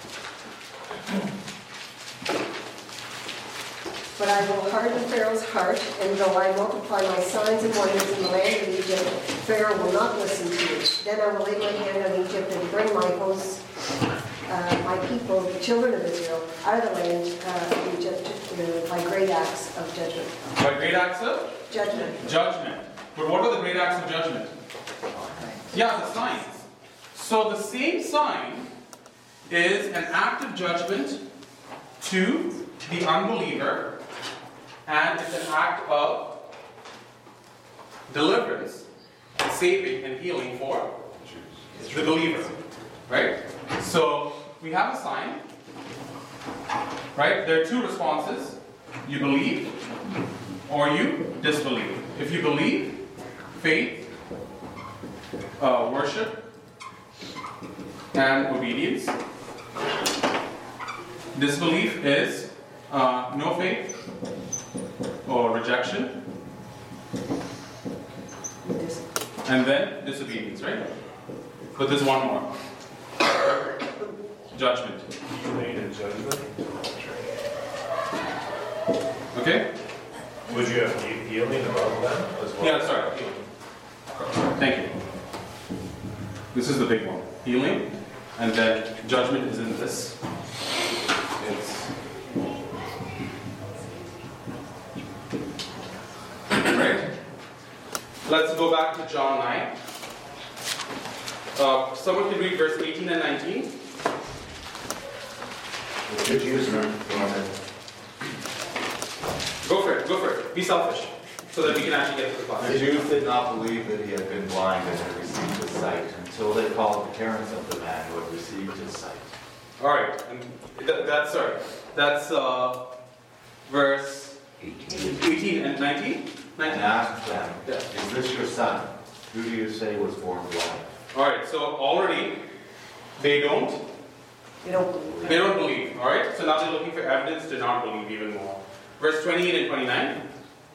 [SPEAKER 7] But I will harden Pharaoh's heart, and though I multiply my signs and wonders in the land of Egypt, Pharaoh will not listen to you. Then I will lay my hand on Egypt and bring my hosts, my people, the children of Israel, out of the land of Egypt by great acts of judgment.
[SPEAKER 1] By great acts of?
[SPEAKER 7] Judgment.
[SPEAKER 1] Judgment. But what are the great acts of judgment? Yeah, the signs. So the same sign is an act of judgment to the unbeliever, and it's an act of deliverance, saving, and healing for the believer. Right? So we have a sign. Right? There are two responses. You believe or you disbelieve. If you believe, faith, worship, and obedience. Disbelief is no faith or rejection. And then disobedience, right? But there's one more. Judgment.
[SPEAKER 8] Healing and judgment.
[SPEAKER 1] Okay?
[SPEAKER 8] Would you have healing above them as well?
[SPEAKER 1] Yeah, sorry. Thank you. This is the big one. Healing. And then judgment is in this. It's right. Let's go back to John 9. Someone can read verse 18 and 19.
[SPEAKER 10] Good use, man.
[SPEAKER 1] Go for it. Be selfish. So that we can actually get to the class.
[SPEAKER 13] The Jews did not believe that he had been blind and had received his sight until they called the parents of the man who had received his sight.
[SPEAKER 1] Alright, and that's verse 18 and 19?
[SPEAKER 13] And asked them,
[SPEAKER 1] Yeah.
[SPEAKER 13] "Is this your son?" Who do you say was born blind?
[SPEAKER 1] Alright, so already they don't
[SPEAKER 7] You don't believe.
[SPEAKER 1] They don't believe, all right? So now they're looking for evidence to not believe even more. Verse 28 and 29.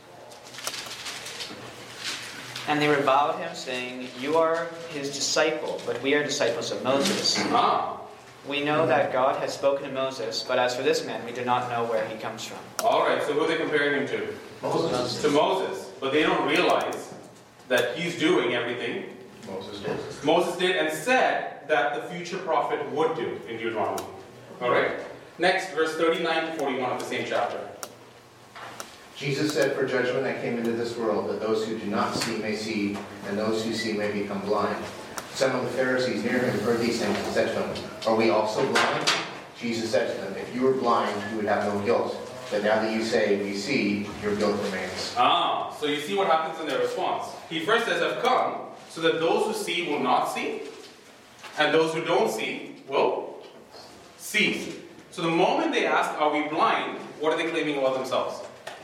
[SPEAKER 11] And they reviled him, saying, "You are his disciple, but we are disciples of Moses. We know that God has spoken to Moses, but as for this man, we do not know where he comes from."
[SPEAKER 1] All right, so who are they comparing him to?
[SPEAKER 13] Moses.
[SPEAKER 1] To Moses. But they don't realize that he's doing everything Moses did and said that the future prophet would do in Deuteronomy. All right? Next, verse 39 to 41 of the same chapter.
[SPEAKER 10] Jesus said, "For judgment I came into this world, that those who do not see may see, and those who see may become blind." Some of the Pharisees near him heard these things and said to him, "Are we also blind?" Jesus said to them, "If you were blind, you would have no guilt. But now that you say, 'We see,' your guilt remains."
[SPEAKER 1] So you see what happens in their response. He first says, "I've come so that those who see will not see, and those who don't see will see." So the moment they ask, "Are we blind?" what are they claiming about themselves?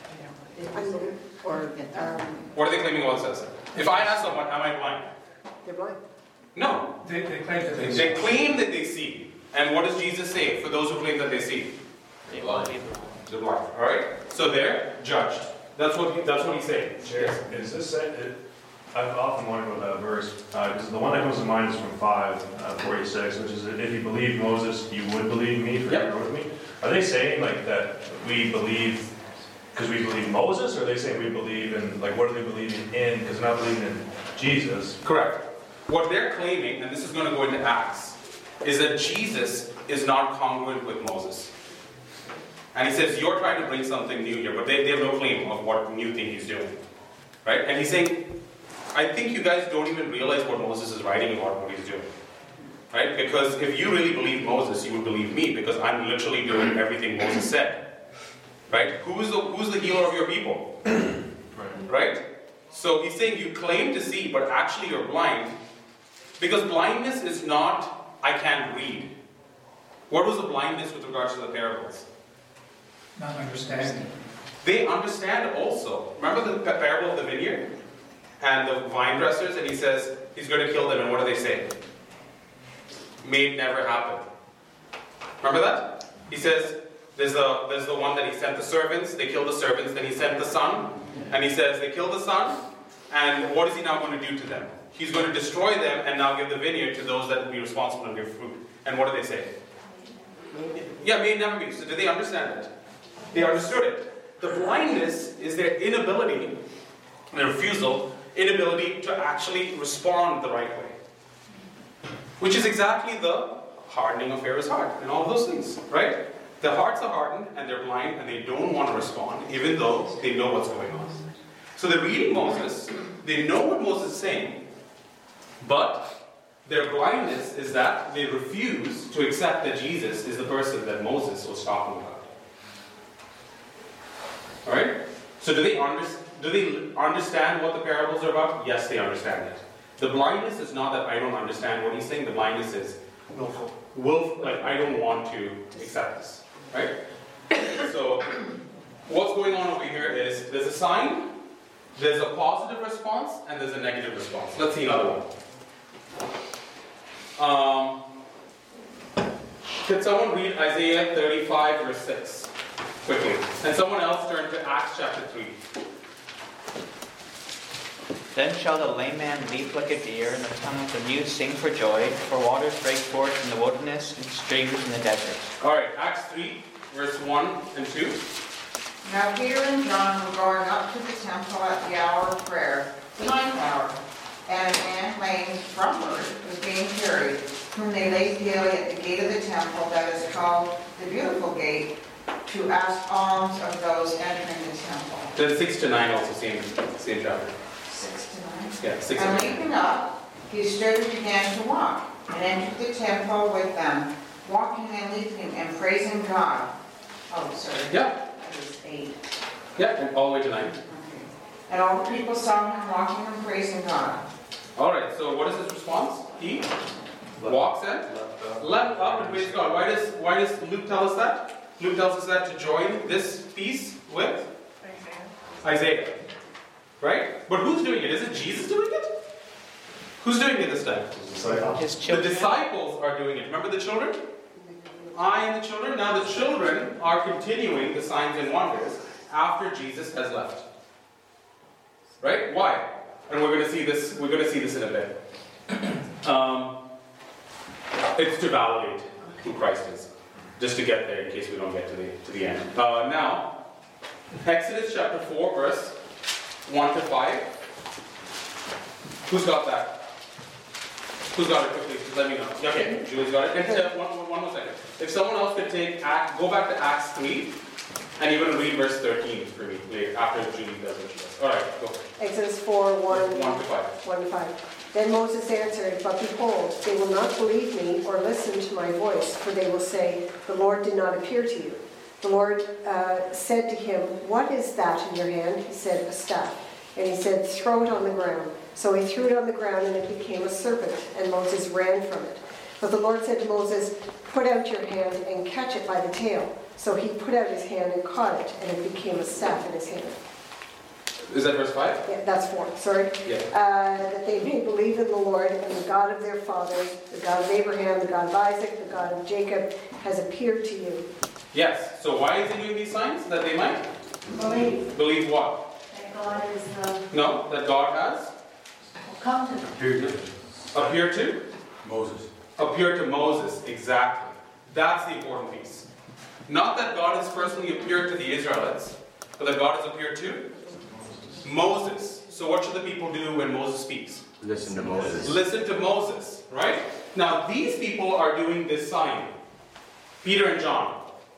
[SPEAKER 1] What are they claiming about themselves? If I ask someone, "Am I blind?"
[SPEAKER 7] They're blind.
[SPEAKER 1] No.
[SPEAKER 5] They claim that
[SPEAKER 1] They claim that they see. And what does Jesus say for those who claim that they see? They're blind. All right? So they're judged. That's what he's saying.
[SPEAKER 8] Yes. Is this I've often wondered about that verse, because the one that comes to mind is from 5:46, which is, "If you believe Moses, you would believe me, for he wrote me." Are they saying like that we believe because we believe Moses, or are they saying we believe in, like, what are they believing in? Because they're not believing in Jesus.
[SPEAKER 1] Correct. What they're claiming, and this is going to go into Acts, is that Jesus is not congruent with Moses. And he says, you're trying to bring something new here, but they have no claim of what new thing he's doing. Right? And he's saying, I think you guys don't even realize what Moses is writing about, what he's doing. Right? Because if you really believe Moses, you would believe me, because I'm literally doing everything Moses said. Right? Who's the healer of your people? Right? So he's saying you claim to see, but actually you're blind. Because blindness is not, I can't read. What was the blindness with regards to the parables?
[SPEAKER 5] not understanding.
[SPEAKER 1] They understand also. Remember the parable of the vineyard? And the vine dressers, and he says, he's going to kill them, and what do they say? May it never happen. Remember that? He says, there's the one that he sent the servants, they killed the servants, then he sent the son, and he says, they killed the son, and what is he now going to do to them? He's going to destroy them and now give the vineyard to those that will be responsible and give fruit. And what do they say? Yeah, may it never be. So did they understand it? They understood it. The blindness is their inability, their refusal, inability to actually respond the right way. Which is exactly the hardening of Pharaoh's heart and all of those things, right? Their hearts are hardened and they're blind and they don't want to respond, even though they know what's going on. So they're reading Moses, they know what Moses is saying, but their blindness is that they refuse to accept that Jesus is the person that Moses was talking about. Alright? So do they understand what the parables are about? Yes, they understand it. The blindness is not that I don't understand what he's saying, the blindness is I don't want to accept this. Right? So what's going on over here is there's a sign, there's a positive response, and there's a negative response. Let's see another one. Can someone read Isaiah 35 verse 6 quickly? And someone else turn to Acts chapter 3.
[SPEAKER 11] Then shall the lame man leap like a deer, and the tongue of the mute sing for joy, for waters break forth in the wilderness and streams in the desert.
[SPEAKER 1] Alright, Acts 3 verse 1 and 2.
[SPEAKER 9] Now Peter and John were going up to the temple at the hour of prayer, the ninth hour, and a man lame from birth was being carried, whom they laid daily at the gate of the temple that is called the Beautiful Gate, to ask alms of those entering the temple.
[SPEAKER 1] Then 6 to 9 also same chapter.
[SPEAKER 9] 6 to 9?
[SPEAKER 1] Yeah, 6 to 9.
[SPEAKER 9] And leaping up, he stood and began to walk, and entered the temple with them, walking and leaping and praising God. Oh, sorry.
[SPEAKER 1] Yeah.
[SPEAKER 9] That was 8.
[SPEAKER 1] Yeah, and all the way to 9.
[SPEAKER 9] Okay. And all the people saw him walking and praising God.
[SPEAKER 1] Alright, so what is his response? He walks and leapt up and praised God. Why does Luke tell us that? Luke tells us that to join this piece with Isaiah. Right? But who's doing it? Is it Jesus doing it? Who's doing it this time?
[SPEAKER 11] His
[SPEAKER 1] The
[SPEAKER 11] children.
[SPEAKER 1] disciples are doing it. Remember the children? I and the children. Now the children are continuing the signs and wonders after Jesus has left. Right? Why? And we're going to see this. We're going to see this in a bit. It's to validate who Christ is. Just to get there, in case we don't get to the end. Now, Exodus chapter 4, verse 1 to 5. Who's got that? Who's got it quickly? Just let me know. Okay, Julie's got it. And one more second. If someone else could take go back to Acts 3 and even read verse 13 for me later, after Julie does what she does. Alright, go for it.
[SPEAKER 7] Exodus 4, 1
[SPEAKER 1] to 5.
[SPEAKER 7] 1 to 5. Then Moses answered, "But behold, they will not believe me or listen to my voice, for they will say, 'The Lord did not appear to you.' The Lord said to him, 'What is that in your hand?' He said, 'A staff.' And he said, 'Throw it on the ground.' So he threw it on the ground, and it became a serpent, and Moses ran from it. But the Lord said to Moses, 'Put out your hand and catch it by the tail.' So he put out his hand and caught it, and it became a staff in his hand."
[SPEAKER 1] Is that verse 5?
[SPEAKER 7] Yeah, that's 4, sorry.
[SPEAKER 1] Yeah.
[SPEAKER 7] That they may believe in the Lord, and the God of their fathers, the God of Abraham, the God of Isaac, the God of Jacob, has appeared to you.
[SPEAKER 1] Yes. So why is he doing these signs? That they might
[SPEAKER 2] Believe
[SPEAKER 1] believe what?
[SPEAKER 2] that God is
[SPEAKER 1] No, that God has
[SPEAKER 2] come to them.
[SPEAKER 1] appeared to?
[SPEAKER 4] Moses.
[SPEAKER 1] Appeared to Moses, exactly. That's the important piece. Not that God has personally appeared to the Israelites, but that God has appeared to Moses. So what should the people do when Moses speaks?
[SPEAKER 12] Listen to Moses.
[SPEAKER 1] Listen to Moses, right? Now these people are doing this sign. Peter and John.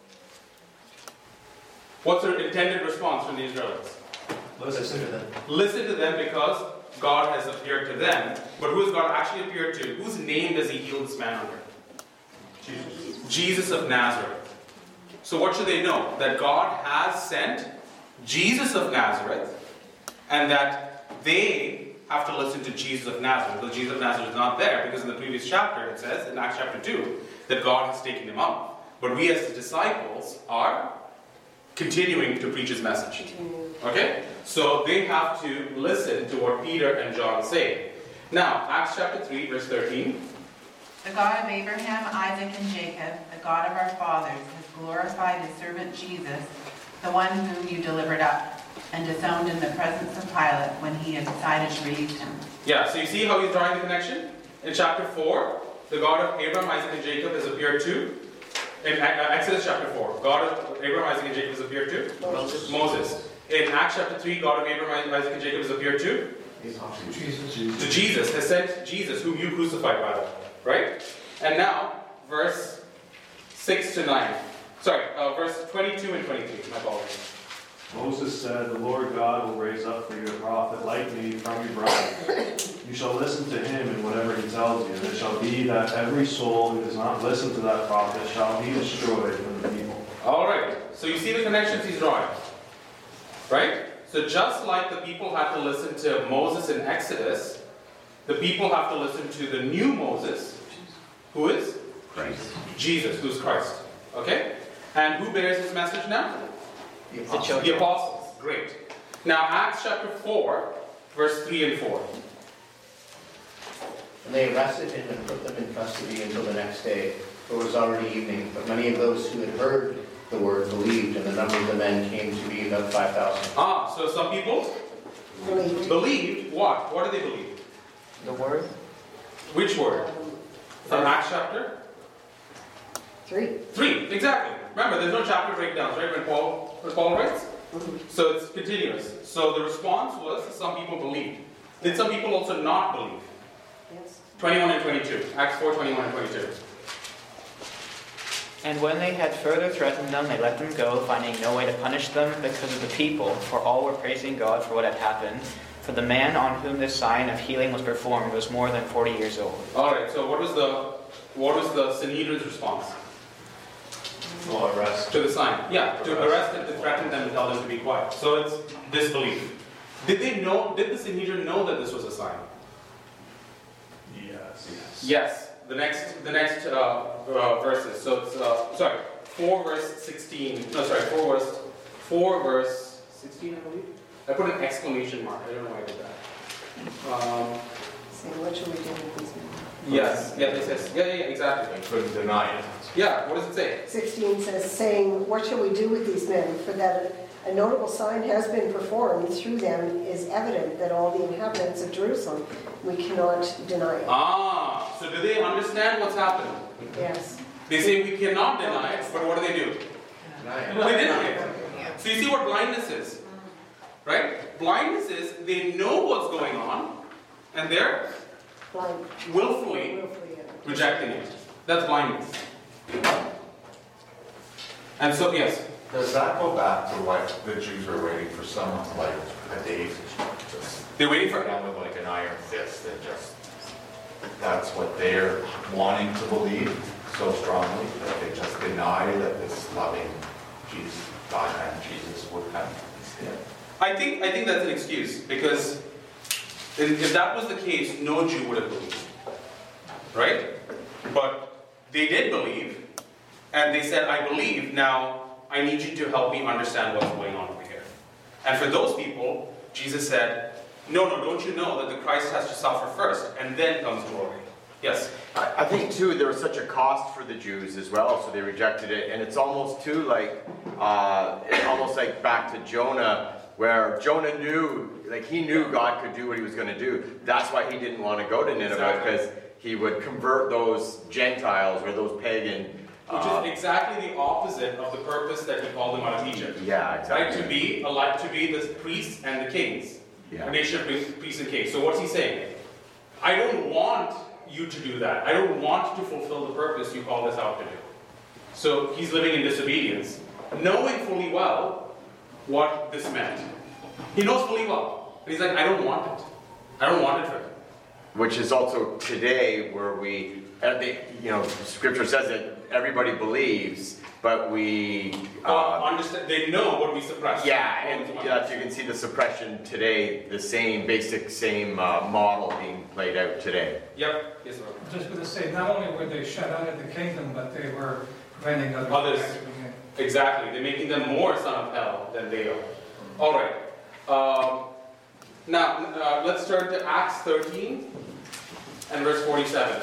[SPEAKER 1] What's their intended response from the Israelites?
[SPEAKER 10] Listen to them.
[SPEAKER 1] Listen to them because God has appeared to them. But who has God actually appeared to? Whose name does he heal this man under? Jesus of Nazareth. So what should they know? That God has sent Jesus of Nazareth, and that they have to listen to Jesus of Nazareth. Because Jesus of Nazareth is not there, because in the previous chapter it says, in Acts chapter 2, that God has taken him up. But we as the disciples are continuing to preach his message. Okay? So they have to listen to what Peter and John say. Now, Acts chapter 3, verse 13.
[SPEAKER 6] The God of Abraham, Isaac, and Jacob, the God of our fathers, has glorified his servant Jesus, the one whom you delivered up and disowned in the presence of Pilate when he had decided to release him.
[SPEAKER 1] Yeah, so you see how he's drawing the connection? In chapter 4, the God of Abraham, Isaac, and Jacob has appeared to. In Exodus chapter 4, God of Abraham, Isaac, and Jacob has appeared to Moses. In Acts chapter 3, God of Abraham, Isaac, and Jacob has appeared to Jesus. Has sent Jesus, whom you crucified, by the way. Right? And now, verse 6 to 9. Sorry, verse 22 and 23. My apologies.
[SPEAKER 8] Moses said, "The Lord God will raise up for you a prophet like me from your brothers. You shall listen to him in whatever he tells you, and it shall be that every soul who does not listen to that prophet shall be destroyed from the people."
[SPEAKER 1] Alright, so you see the connections he's drawing. Right? So just like the people had to listen to Moses in Exodus, the people have to listen to the new Moses, who is?
[SPEAKER 12] Christ.
[SPEAKER 1] Jesus, who's Christ. Okay? And who bears his message now? The apostles. Great. Now, Acts chapter 4, verse 3 and 4.
[SPEAKER 10] And they arrested him and put them in custody until the next day, for it was already evening. But many of those who had heard the word believed, and the number of the men came to be about 5,000.
[SPEAKER 1] So some people believed what? What did they believe?
[SPEAKER 11] The word?
[SPEAKER 1] Which word? From Acts chapter?
[SPEAKER 7] 3.
[SPEAKER 1] 3, exactly. Remember, there's no chapter breakdowns, right, when Paul writes? So it's continuous. So the response was some people believed. Did some people also not believe?
[SPEAKER 7] Yes.
[SPEAKER 1] 21 and 22. Acts 4, 21 and 22.
[SPEAKER 11] And when they had further threatened them, they let them go, finding no way to punish them because of the people, for all were praising God for what had happened. For the man on whom this sign of healing was performed was more than 40 years old.
[SPEAKER 1] Alright, so what was the Sanhedrin's response?
[SPEAKER 10] Arrest.
[SPEAKER 1] To the sign. Yeah, to arrest and to threaten them and tell them to be quiet. So it's disbelief. Did the Sanhedrin know that this was a sign?
[SPEAKER 8] Yes.
[SPEAKER 1] Yes. The next verses. So it's 4 verse 16. No, sorry, 4 verse 16, I believe. I put an exclamation mark. I don't know why I did that.
[SPEAKER 7] Saying, what shall we do with these men?
[SPEAKER 1] Yes, it says, yeah, exactly.
[SPEAKER 13] They couldn't deny it.
[SPEAKER 1] Yeah, what does it say?
[SPEAKER 7] 16 says, saying, what shall we do with these men? For that a notable sign has been performed through them is evident that all the inhabitants of Jerusalem, we cannot deny it.
[SPEAKER 1] Ah, so do they understand what's happened?
[SPEAKER 7] Yes.
[SPEAKER 1] They say we cannot deny it, but what do? They deny it. So you see what blindness is, right? Blindness is they know what's going on, and they're willfully rejecting it. That's blindness. And so, yes.
[SPEAKER 13] Does that go back to what the Jews were waiting for someone like a David?
[SPEAKER 1] They're waiting for
[SPEAKER 13] them with like an iron fist and just, that's what they're wanting to believe so strongly, that they just deny that this loving Jesus, God and Jesus would come instead.
[SPEAKER 1] I think that's an excuse, because if that was the case, no Jew would have believed. Right? But they did believe, and they said, I believe, now I need you to help me understand what's going on over here. And for those people, Jesus said, no, don't you know that the Christ has to suffer first, and then comes glory? Yes?
[SPEAKER 12] I think too, there was such a cost for the Jews as well, so they rejected it. And it's almost too like, almost like back to Jonah, where Jonah knew, like he knew God could do what he was going to do. That's why he didn't want to go to Nineveh, because he would convert those Gentiles or those pagan.
[SPEAKER 1] Which is exactly the opposite of the purpose that he called them out of Egypt.
[SPEAKER 12] Yeah, exactly.
[SPEAKER 1] Right? To be the priests and the kings.
[SPEAKER 12] Yeah.
[SPEAKER 1] A nation of priests and kings. So what's he saying? I don't want you to do that. I don't want to fulfill the purpose you called us out to do. So he's living in disobedience, knowing fully well what this meant. He knows fully well. And he's like, I don't want it. I don't want it for him.
[SPEAKER 12] Which is also today where we, Scripture says that everybody believes, but we
[SPEAKER 1] understand. They know what we suppress.
[SPEAKER 12] Yeah, and you can see the suppression today, the same model being played out today.
[SPEAKER 1] Yep. Yes, sir.
[SPEAKER 5] I'm just going to say, not only were they shut out of the kingdom, but they were preventing
[SPEAKER 1] others. Exactly. They're making them more son of hell than they are. All right. Now, let's turn to Acts 13 and verse 47.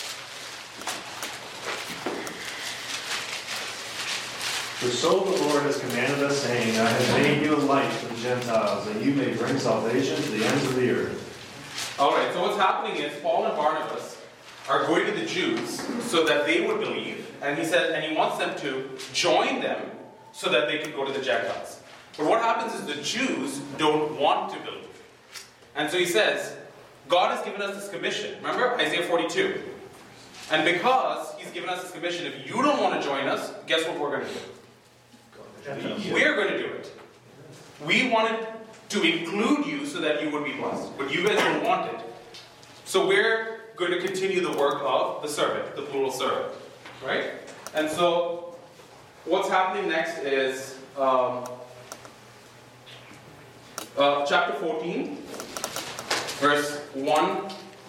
[SPEAKER 8] For so the Lord has commanded us, saying, I have made you a light to the Gentiles, that you may bring salvation to the ends of the earth.
[SPEAKER 1] All right, so what's happening is Paul and Barnabas are going to the Jews so that they would believe, and he wants them to join them so that they can go to the Gentiles. But what happens is the Jews don't want to believe. And so he says, God has given us this commission. Remember Isaiah 42? And because he's given us this commission, if you don't want to join us, guess what we're going to do? We're going to do it. We wanted to include you so that you would be blessed, but you guys don't want it. So we're going to continue the work of the servant, the plural servant, right? And so what's happening next is chapter 14, verse 1,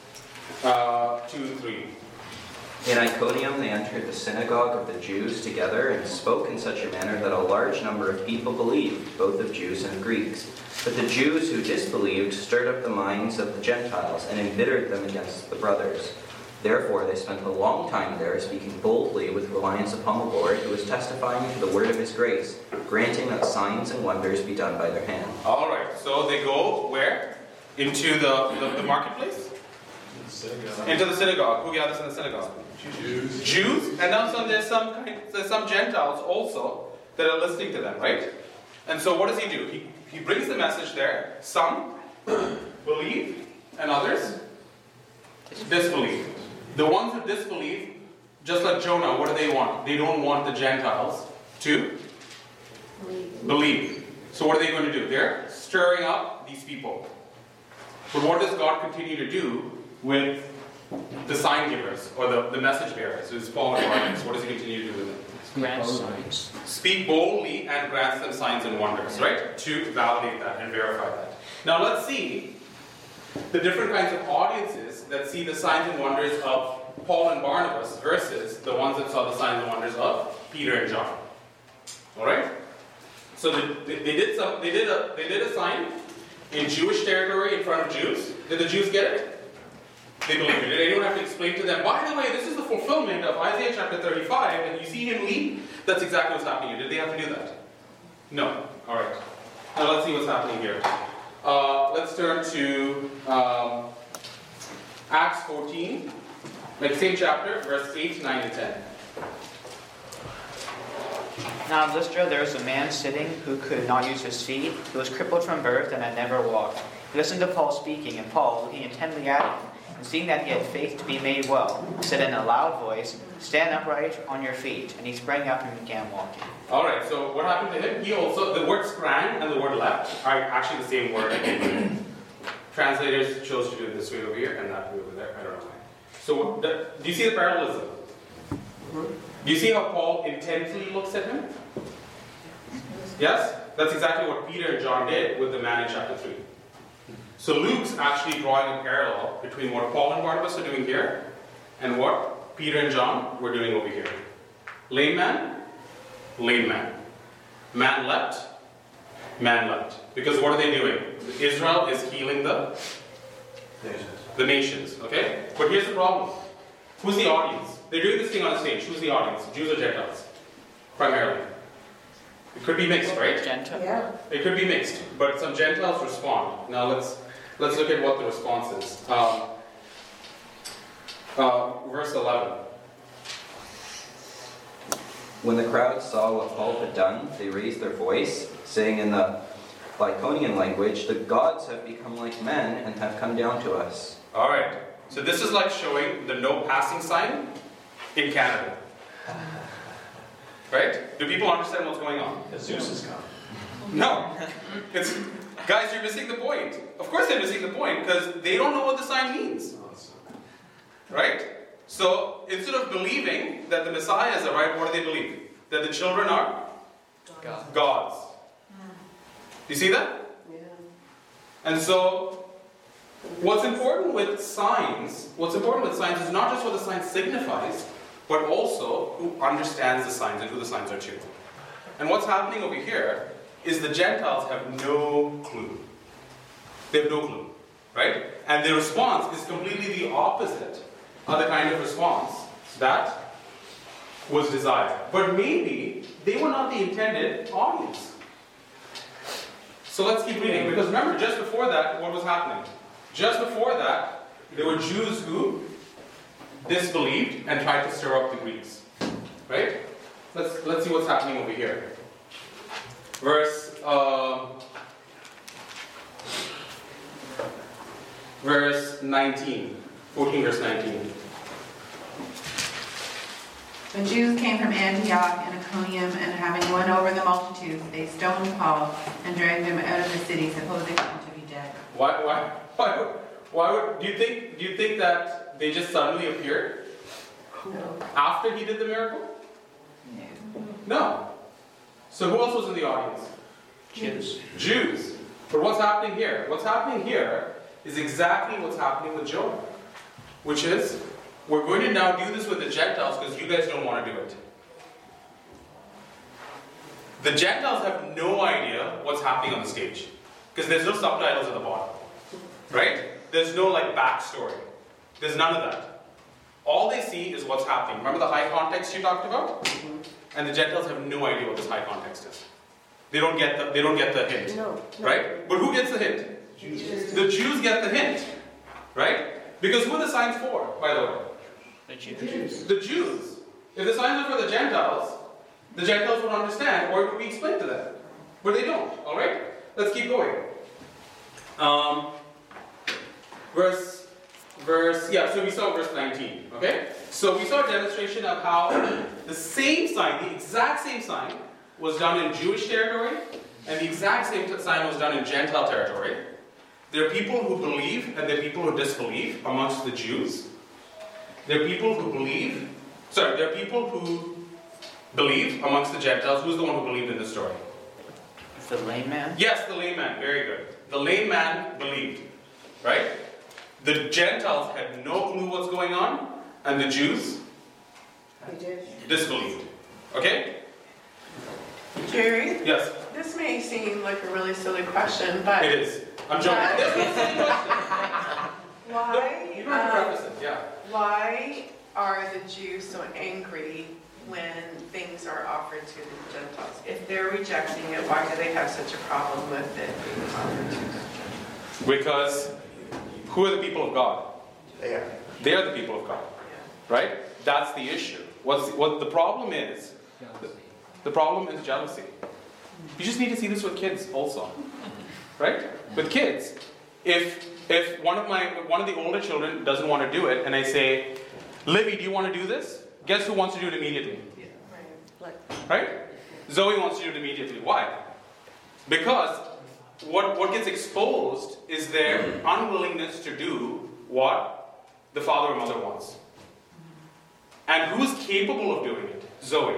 [SPEAKER 1] 2, 3.
[SPEAKER 14] In Iconium they entered the synagogue of the Jews together and spoke in such a manner that a large number of people believed, both of Jews and Greeks. But the Jews who disbelieved stirred up the minds of the Gentiles and embittered them against the brothers. Therefore they spent a long time there, speaking boldly with reliance upon the Lord, who was testifying to the word of his grace, granting that signs and wonders be done by their hand.
[SPEAKER 1] All right, so they go where? Into the marketplace? Into the synagogue. Who gathers in the synagogue? Jews. And now there's some Gentiles also that are listening to them, right? And so what does he do? He brings the message there. Some believe and others disbelieve. The ones who disbelieve, just like Jonah, what do they want? They don't want the Gentiles to believe. So what are they going to do? They're stirring up these people. But what does God continue to do with the sign givers, or the message bearers, who's Paul and Barnabas? What does he continue to do with them?
[SPEAKER 14] Grant signs.
[SPEAKER 1] Speak boldly and grant them signs and wonders, right? To validate that and verify that. Now let's see the different kinds of audiences that see the signs and wonders of Paul and Barnabas versus the ones that saw the signs and wonders of Peter and John. All right? So they did a sign in Jewish territory in front of Jews. Did the Jews get it? They believed it. Did anyone have to explain to them, by the way, this is the fulfillment of Isaiah chapter 35, and you see him leap? That's exactly what's happening here. Did they have to do that? No. All right. Now let's see what's happening here. Let's turn to Acts 14, like same chapter, verse 8, 9, and 10.
[SPEAKER 11] Now in Lystra there was a man sitting who could not use his feet. He was crippled from birth and had never walked. He listened to Paul speaking, and Paul, looking intently at him, and seeing that he had faith to be made well, said in a loud voice, "Stand upright on your feet." And he sprang up and began walking.
[SPEAKER 1] All right, so what happened to him? He also, the word sprang and the word leapt are actually the same word. Translators chose to do it this way over here and that way over there. I don't know why. So do you see the parallelism? Do you see how Paul intently looks at him? Yes? That's exactly what Peter and John did with the man in chapter 3. So Luke's actually drawing a parallel between what Paul and Barnabas are doing here and what Peter and John were doing over here. Lame man, lame man. Man leapt, man leapt. Because what are they doing? Israel is healing the nations. Okay? But here's the problem. Who's the audience? They're doing this thing on the stage. Who's the audience? Jews or Gentiles? Primarily. It could be mixed, right?
[SPEAKER 11] Gentile.
[SPEAKER 7] Yeah.
[SPEAKER 1] It could be mixed, but some Gentiles respond. Now let's look at what the response is. Verse 11.
[SPEAKER 14] When the crowd saw what Paul had done, they raised their voice, saying in the Lycaonian language, "The gods have become like men and have come down to us."
[SPEAKER 1] All right. So this is like showing the no passing sign in Canada. Right? Do people understand what's going on?
[SPEAKER 8] Zeus is coming.
[SPEAKER 1] No. It's, guys, you're missing the point. Of course they're missing the point because they don't know what the sign means. Right? So instead of believing that the Messiah is arrived, what do they believe? That the children are? Gods. Do you see that?
[SPEAKER 7] Yeah.
[SPEAKER 1] And so what's important with signs is not just what the sign signifies, but also who understands the signs and who the signs are to. And what's happening over here is the Gentiles have no clue. They have no clue, right? And their response is completely the opposite of the kind of response that was desired. But maybe they were not the intended audience. So let's keep reading, because remember, just before that, what was happening? Just before that, there were Jews who disbelieved and tried to stir up the Greeks. Right? Let's see what's happening over here. Verse 19. 14 verse 19.
[SPEAKER 6] When Jews came from Antioch and Iconium, and having won over the multitudes, they stoned Paul and dragged him out of the city, supposing him to be dead.
[SPEAKER 1] Why would do you think that they just suddenly appeared?
[SPEAKER 7] No.
[SPEAKER 1] After he did the miracle? No. So who else was in the audience? Jews. But what's happening here? What's happening here is exactly what's happening with Jonah. Which is, we're going to now do this with the Gentiles because you guys don't want to do it. The Gentiles have no idea what's happening on the stage. Because there's no subtitles at the bottom. Right? There's no backstory. There's none of that. All they see is what's happening. Remember the high context you talked about? And the Gentiles have no idea what this high context is. They don't get the hint.
[SPEAKER 7] No.
[SPEAKER 1] Right? But who gets the hint?
[SPEAKER 7] Jews.
[SPEAKER 1] The Jews get the hint. Right? Because who are the signs for, by the way?
[SPEAKER 11] The Jews.
[SPEAKER 1] The Jews. If the signs are for the Gentiles would understand, or it would be explained to them. But they don't. Alright? Let's keep going. So we saw verse 19. Okay? So we saw a demonstration of how the exact same sign, was done in Jewish territory, and the exact same sign was done in Gentile territory. There are people who believe and there are people who disbelieve amongst the Jews. There are people who believe amongst the Gentiles. Who's the one who believed in this story?
[SPEAKER 11] The lame man?
[SPEAKER 1] Yes, the lame man. Very good. The lame man believed. Right? The Gentiles had no clue what's going on, and the Jews disbelieved. Okay?
[SPEAKER 15] Jerry?
[SPEAKER 1] Yes.
[SPEAKER 15] This may seem like a really silly question, but...
[SPEAKER 1] It is. I'm joking. This is a silly question.
[SPEAKER 6] Why,
[SPEAKER 1] You don't have to preface it, yeah.
[SPEAKER 6] why are the Jews so angry when things are offered to the Gentiles? If they're rejecting it, why do they have such a problem with it being offered to them?
[SPEAKER 1] Because who are the people of God?
[SPEAKER 10] They are.
[SPEAKER 1] They are the people of God, right? That's the issue. What the problem is? The problem is jealousy. You just need to see this with kids also, right? With kids, if one of the older children doesn't want to do it, and I say, Livy, do you want to do this? Guess who wants to do it immediately? Right? Zoe wants to do it immediately. Why? Because what gets exposed is their unwillingness to do what the father or mother wants. And who's capable of doing it? Zoe.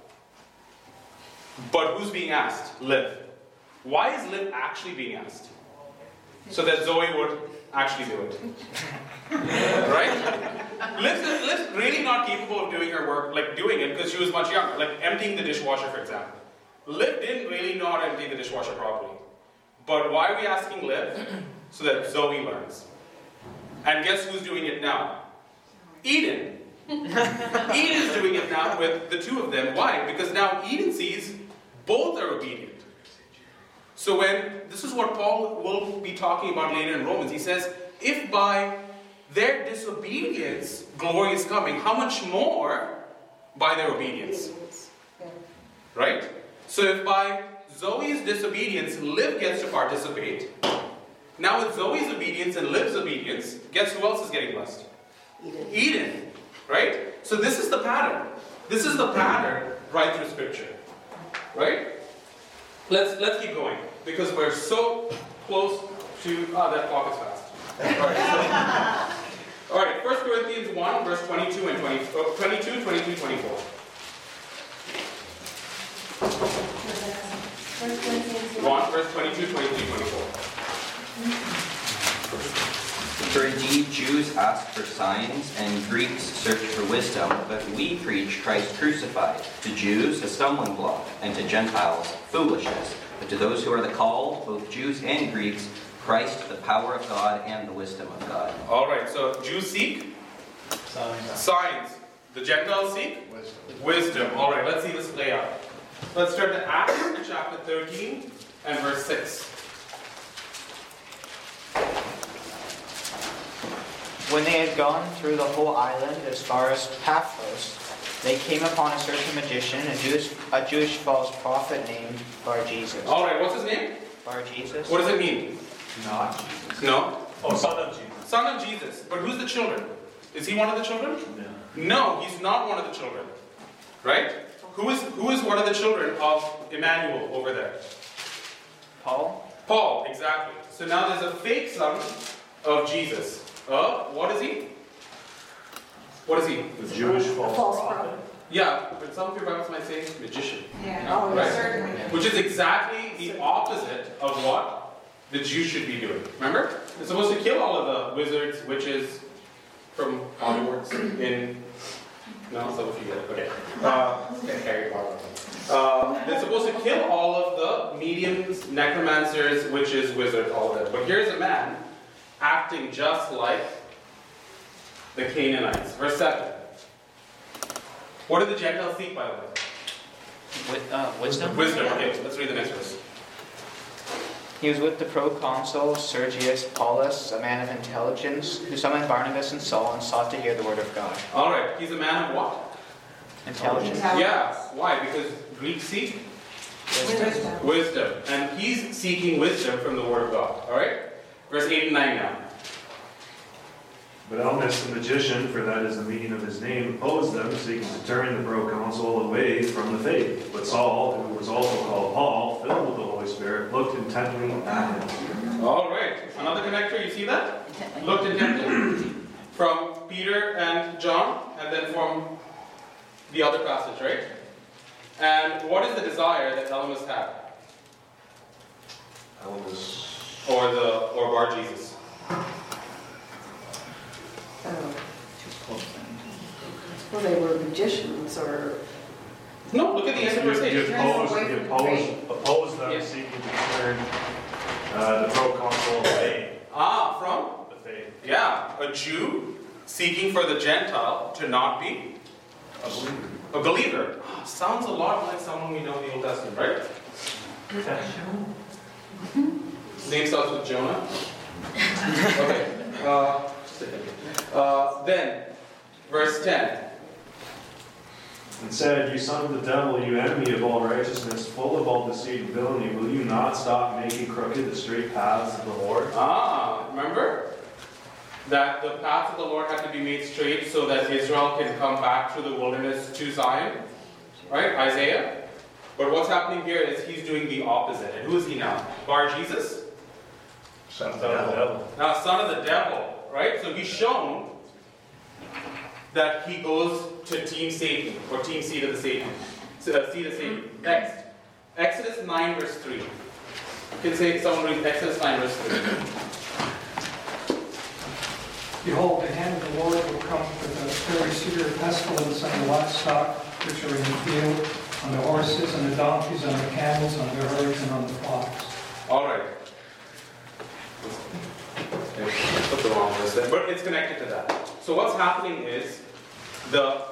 [SPEAKER 1] But who's being asked? Liv. Why is Liv actually being asked? So that Zoe would actually do it. Right? Liv's really not capable of doing her work, like doing it, because she was much younger. Like emptying the dishwasher, for example. Liv didn't really know how to empty the dishwasher properly. But why are we asking Liv? So that Zoe learns. And guess who's doing it now? Eden. Eden is doing it now with the two of them. Why? Because now Eden sees both are obedient. So this is what Paul will be talking about later in Romans. He says, if by their disobedience glory is coming, how much more by their obedience? Right? So if by Zoe's disobedience, Liv gets to participate, now with Zoe's obedience and Liv's obedience, guess who else is getting blessed? Eden. Right? So this is the pattern. This is the pattern right through Scripture. Right? Let's keep going. Because we're so close to... that clock is fast. Alright, 1 Corinthians 1, verse 22 and 22, 23, 24. 1, verse 22, 23, 24.
[SPEAKER 14] For indeed Jews ask for signs, and Greeks search for wisdom, but we preach Christ crucified. To Jews, a stumbling block, and to Gentiles, foolishness. But to those who are the called, both Jews and Greeks, Christ, the power of God and the wisdom of God.
[SPEAKER 1] Alright, so Jews seek? Signs. The Gentiles seek? Wisdom. Alright, let's see this play out. Let's turn to Acts chapter 13 and verse 6.
[SPEAKER 11] When they had gone through the whole island as far as Paphos, they came upon a certain magician, a Jewish false prophet named Bar-Jesus.
[SPEAKER 1] Alright, what's his name?
[SPEAKER 11] Bar-Jesus.
[SPEAKER 1] What does it mean?
[SPEAKER 8] Not Jesus.
[SPEAKER 1] No?
[SPEAKER 8] Oh, son of Jesus.
[SPEAKER 1] Son of Jesus. But who's the children? Is he one of the children? No, he's not one of the children. Right? Who is one of the children of Emmanuel over there?
[SPEAKER 11] Paul?
[SPEAKER 1] Paul, exactly. So now there's a fake son of Jesus. What is he? What is he?
[SPEAKER 8] The Jewish false prophet.
[SPEAKER 1] Yeah, but some of your Bibles might say magician.
[SPEAKER 9] Yeah,
[SPEAKER 1] Right?
[SPEAKER 9] certainly.
[SPEAKER 1] Which is exactly the opposite of what the Jews should be doing. Remember? They're supposed to kill all of the wizards, witches from Hogwarts in... No, some of you get it. Okay. Harry Potter. They're supposed to kill all of the mediums, necromancers, witches, wizards, all of that. But here's a man acting just like the Canaanites. Verse 7. What did the Gentiles seek, by the way?
[SPEAKER 11] Wisdom?
[SPEAKER 1] Wisdom. Okay, let's read the next verse.
[SPEAKER 11] He was with the proconsul Sergius Paulus, a man of intelligence, who summoned Barnabas and Saul and sought to hear the word of God.
[SPEAKER 1] Alright, he's a man of what?
[SPEAKER 11] Intelligence.
[SPEAKER 1] Yeah, why? Because Greeks seek? Wisdom. And he's seeking wisdom from the word of God. Alright? Verse 8 and 9 now.
[SPEAKER 8] But Elmas the magician, for that is the meaning of his name, opposed them, seeking to turn the proconsul away from the faith. But Saul, who was also called Paul, filled with the Holy Spirit, looked intently at him.
[SPEAKER 1] Alright, another connector, you see that? Looked intently. From Peter and John, and then from the other passage, right? And what is the desire that Elymas had? Or Bar-Jesus?
[SPEAKER 7] Well, they were magicians, or...
[SPEAKER 1] No, look at the end of verse 8.
[SPEAKER 8] He opposed them, seeking to turn the proconsul away.
[SPEAKER 1] From?
[SPEAKER 8] The faith.
[SPEAKER 1] Yeah, a Jew seeking for the Gentile to not be
[SPEAKER 8] A believer.
[SPEAKER 1] a believer. Sounds a lot like someone we know in the Old Testament, right? Name starts with Jonah. Okay. Then, verse 10.
[SPEAKER 8] And said, "You son of the devil, you enemy of all righteousness, full of all deceit and villainy, will you not stop making crooked the straight paths of the Lord?"
[SPEAKER 1] Remember? That the path of the Lord had to be made straight so that Israel can come back through the wilderness to Zion. Right? Isaiah. But what's happening here is he's doing the opposite. And who is he now? Bar Jesus?
[SPEAKER 8] Son of the devil.
[SPEAKER 1] Now, son of the devil. Right? So he's shown that he goes to Team Satan, or Team Seed of the Satan. Seed of Satan. Next. Exodus 9 verse 3. You can say, someone read Exodus 9 verse 3.
[SPEAKER 5] Behold, the hand of the Lord will come with a very severe pestilence on the livestock which are in the field, on the horses and the donkeys, on the camels, on the herds, and on the flocks.
[SPEAKER 1] All right. Put the wrong verse there, but it's connected to that. So what's happening is the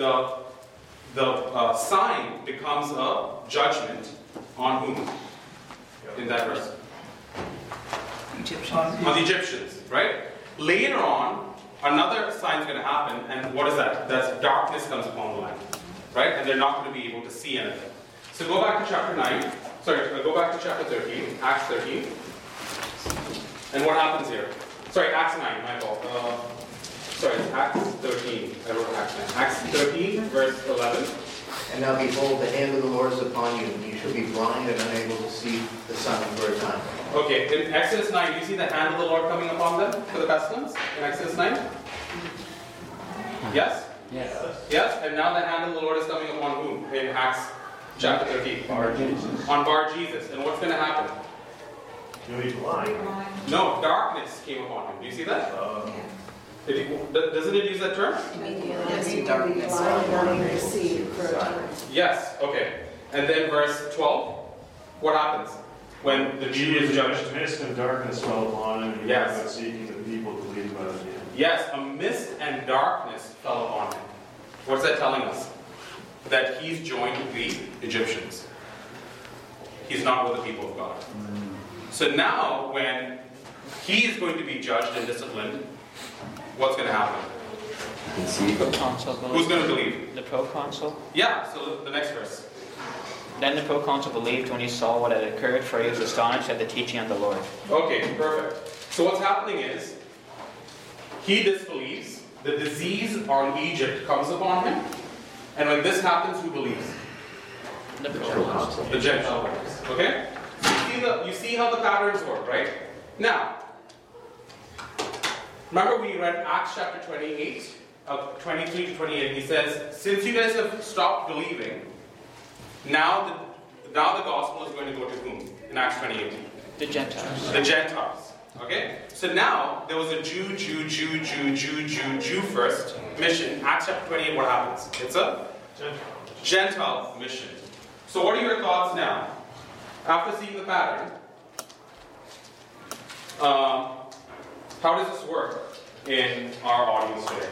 [SPEAKER 1] sign becomes a judgment on whom? In that verse? On the Egyptians, right? Later on, another sign is going to happen, and what is that? That's darkness comes upon the land, right? And they're not going to be able to see anything. So go back to chapter 9. Go back to chapter 13, Acts 13. And what happens here? Sorry, Acts 9, my fault. It's Acts 13. I wrote Acts 9. Acts 13, verse 11.
[SPEAKER 10] And now behold, the hand of the Lord is upon you, and you shall be blind and unable to see the sun for a time.
[SPEAKER 1] Okay, in Exodus 9, do you see the hand of the Lord coming upon them for the pestilence? In Exodus 9? Yes?
[SPEAKER 11] Yes.
[SPEAKER 1] Yes, and now the hand of the Lord is coming upon whom? In Acts chapter 13.
[SPEAKER 8] Bar Jesus.
[SPEAKER 1] On Bar Jesus. And what's going to happen?
[SPEAKER 8] You'll be blind.
[SPEAKER 1] No, darkness came upon him. Do you see that? Doesn't it use that term?
[SPEAKER 7] Yes, you will be blind and unable to see for a time.
[SPEAKER 1] Yes, okay. And then verse 12, what happens when the Jew is judged?
[SPEAKER 8] Mist and darkness fell upon him, and he
[SPEAKER 1] Yes.
[SPEAKER 8] went about seeking the people to lead by the hand.
[SPEAKER 1] Yes, a mist and darkness fell upon him. What's that telling us? That he's joined the Egyptians. He's not with the people of God. So now, when he is going to be judged and disciplined, what's going to happen?
[SPEAKER 11] The proconsul
[SPEAKER 1] Who's going to believe?
[SPEAKER 11] The proconsul.
[SPEAKER 1] Yeah, so the next verse.
[SPEAKER 11] Then the proconsul believed when he saw what had occurred, for he was astonished at the teaching of the Lord.
[SPEAKER 1] Okay, perfect. So what's happening is, he disbelieves, the disease on Egypt comes upon him, and when this happens, who believes?
[SPEAKER 11] The proconsul.
[SPEAKER 1] The Gentile believers. Okay? So you see how the patterns work, right? Now, remember we read Acts chapter 28, 23 to 28. He says, since you guys have stopped believing, now the gospel is going to go to whom? In Acts 28.
[SPEAKER 11] The Gentiles.
[SPEAKER 1] The Gentiles. Okay? So now, there was a Jew first mission. Acts chapter 28, what happens? It's a Gentile mission. So what are your thoughts now? After seeing the pattern, how does this work in our audience today?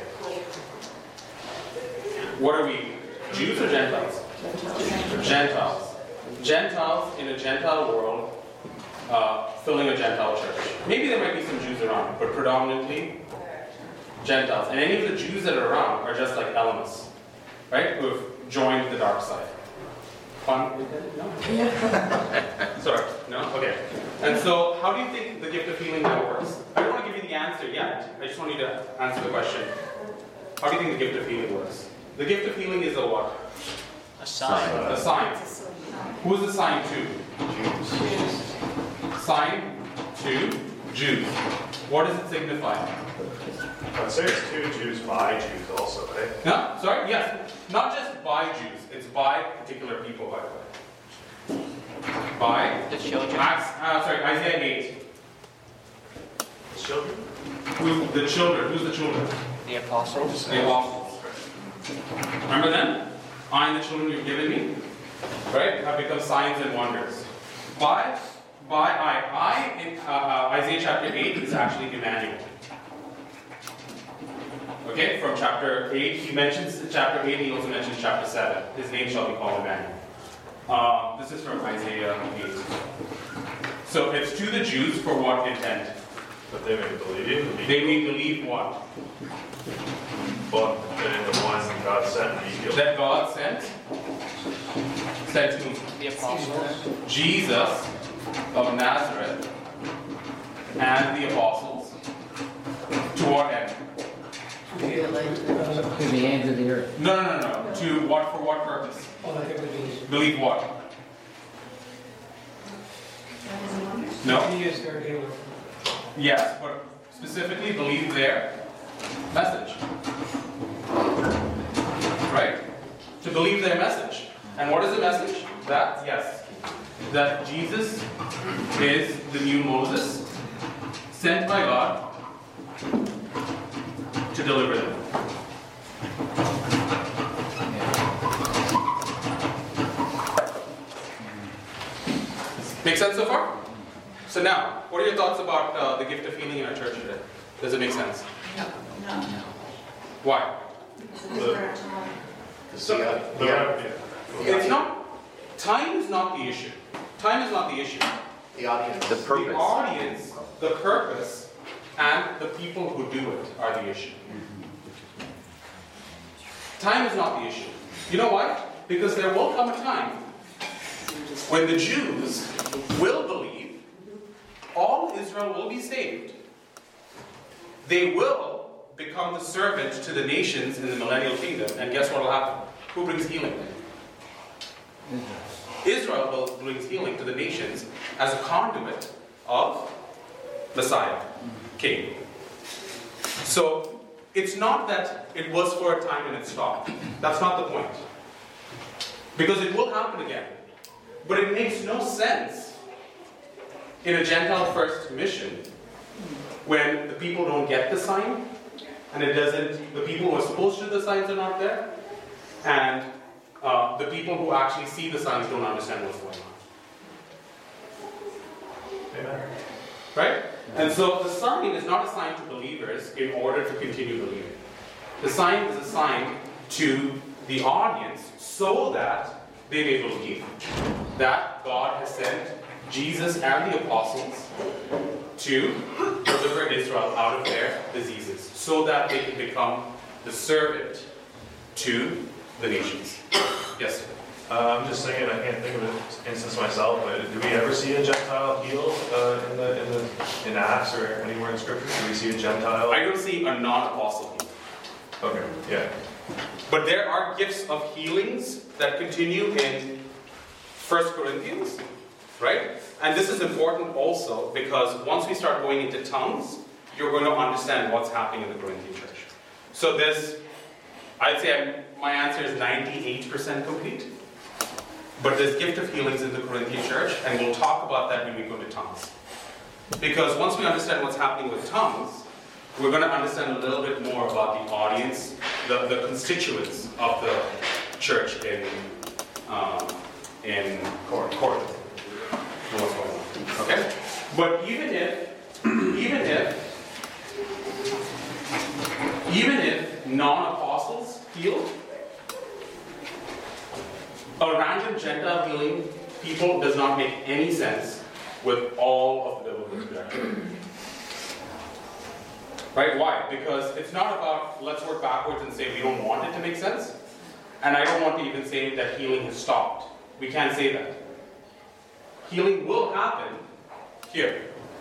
[SPEAKER 1] What are we? Jews or Gentiles? Gentiles. Gentiles in a Gentile world, filling a Gentile church. Maybe there might be some Jews around, but predominantly Gentiles. And any of the Jews that are around are just like Elymas, right? Who have joined the dark side. Fun? No? Sorry, no? Okay. And so, how do you think the gift of healing now works? I don't want to give you the answer yet. I just want you to answer the question. How do you think the gift of healing works? The gift of healing is a what?
[SPEAKER 11] A sign.
[SPEAKER 1] A sign. Who is the sign to? Jews. Sign to Jews. What does it signify?
[SPEAKER 8] I'd say it's two Jews by Jews also, right?
[SPEAKER 1] No? Sorry? Yes. Not just by Jews. It's by particular people, by the way. By?
[SPEAKER 11] The children.
[SPEAKER 1] Isaiah 8.
[SPEAKER 8] The children?
[SPEAKER 1] The children. Who's the children?
[SPEAKER 11] The apostles.
[SPEAKER 1] The apostles. Remember them? I and the children you've given me, right, have become signs and wonders. By by I in Isaiah chapter 8 is actually Emmanuel. Okay, from chapter 8, he mentions chapter 8, he also mentions chapter 7. His name shall be called Emmanuel. This is from Isaiah 8. So it's to the Jews for what intent?
[SPEAKER 8] That they may believe.
[SPEAKER 1] They may believe what?
[SPEAKER 8] But in the one God sent me.
[SPEAKER 1] That God sent? Sent whom?
[SPEAKER 11] The apostles.
[SPEAKER 1] Jesus of Nazareth and the apostles. To what end?
[SPEAKER 15] To the ends of the earth.
[SPEAKER 1] No. To what? For what purpose?
[SPEAKER 5] All that they would believe.
[SPEAKER 1] Believe what? No.
[SPEAKER 5] He is their healer.
[SPEAKER 1] Yes, but specifically believe their message. Right? To believe their message. And what is the message? That, yes, that Jesus is the new Moses sent by God to deliver them. Make sense so far? So now, what are your thoughts about the gift of healing in our church today? Does it make sense?
[SPEAKER 9] No.
[SPEAKER 1] Why? It's not. Time is not the issue. Time is not the issue.
[SPEAKER 10] The audience.
[SPEAKER 12] The purpose.
[SPEAKER 1] The audience, the purpose, and the people who do it are the issue. Time is not the issue. You know why? Because there will come a time when the Jews will believe, all Israel will be saved. They will become the servant to the nations in the millennial kingdom. And guess what will happen? Who brings healing? Israel brings healing to the nations as a conduit of Messiah, King. So it's not that it was for a time and it stopped. That's not the point. Because it will happen again. But it makes no sense in a Gentile first mission when the people don't get the sign, and the people who are supposed to do the signs are not there, and the people who actually see the signs don't understand what's going on.
[SPEAKER 8] Amen.
[SPEAKER 1] Right? And so the sign is not a sign to believers in order to continue believing. The sign is a sign to the audience so that they may believe that God has sent Jesus and the apostles to deliver Israel out of their diseases so that they can become the servant to the nations. Yes, sir.
[SPEAKER 8] I'm just thinking, I can't think of an instance myself, but do we ever see a Gentile healed in Acts or anywhere in Scripture? Do we see a Gentile?
[SPEAKER 1] I don't see a non-apostle healed.
[SPEAKER 8] Okay, yeah.
[SPEAKER 1] But there are gifts of healings that continue in 1 Corinthians, right? And this is important also because once we start going into tongues, you're going to understand what's happening in the Corinthian church. So I'd say my answer is 98% complete. But there's gift of healings in the Corinthian church, and we'll talk about that when we go to tongues. Because once we understand what's happening with tongues, we're going to understand a little bit more about the audience, the constituents of the church in Corinth. What's going on? Okay? But even if non-apostles heal, a random Gentile healing people does not make any sense with all of the biblical trajectory. Right? Why? Because it's not about let's work backwards and say we don't want it to make sense. And I don't want to even say that healing has stopped. We can't say that. Healing will happen here.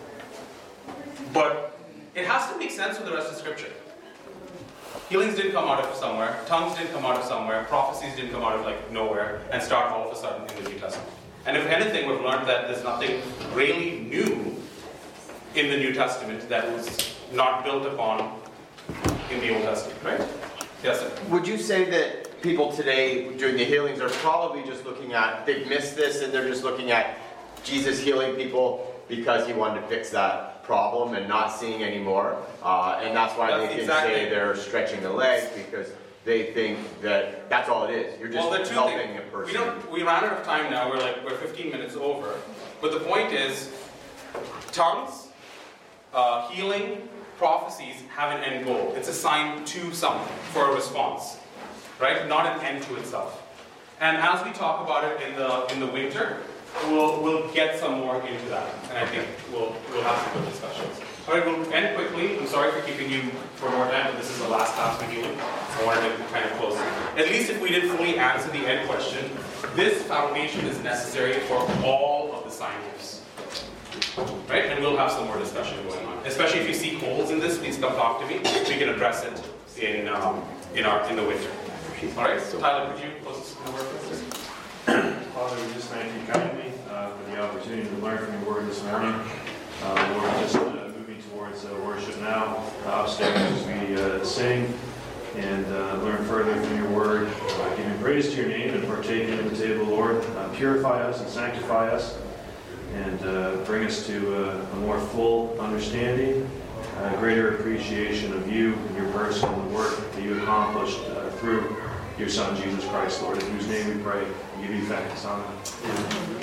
[SPEAKER 1] But it has to make sense with the rest of Scripture. Healings didn't come out of somewhere. Tongues didn't come out of somewhere. Prophecies didn't come out of nowhere and start all of a sudden in the New Testament. And if anything, we've learned that there's nothing really new in the New Testament that was not built upon in the Old Testament, right? Yes, sir.
[SPEAKER 12] Would you say that people today doing the healings are probably just looking at, they've missed this and they're just looking at Jesus healing people because he wanted to fix that problem and not seeing anymore, and that's why they can say they're stretching the legs because they think that that's all it is. You're just
[SPEAKER 1] Well, the two
[SPEAKER 12] helping
[SPEAKER 1] things,
[SPEAKER 12] a person.
[SPEAKER 1] we ran out of time now, we're 15 minutes over. But the point is, tongues, healing, prophecies have an end goal. It's assigned to something for a response, right? Not an end to itself. And as we talk about it in the winter, we'll get some more into that, and I think we'll have some good discussions. All right, we'll end quickly. I'm sorry for keeping you for more time, but this is the last class for healing. I wanted to kind of close it. At least if we didn't fully answer the end question, this foundation is necessary for all of the sign gifts. Right? And we'll have some more discussion going on. Especially if you see holes in this, please come talk to me. We can address it in the winter. All right, so Tyler, could you close this in the word, please?
[SPEAKER 8] Father, we just thank you kindly for the opportunity to learn from your word this morning. Lord, just moving towards worship now, upstairs as we sing and learn further from your word, giving praise to your name and partaking of the table, Lord. Purify us and sanctify us and bring us to a more full understanding, a greater appreciation of you and your person and the work that you accomplished through your Son, Jesus Christ, Lord, in whose name we pray. We give you thanks. Amen.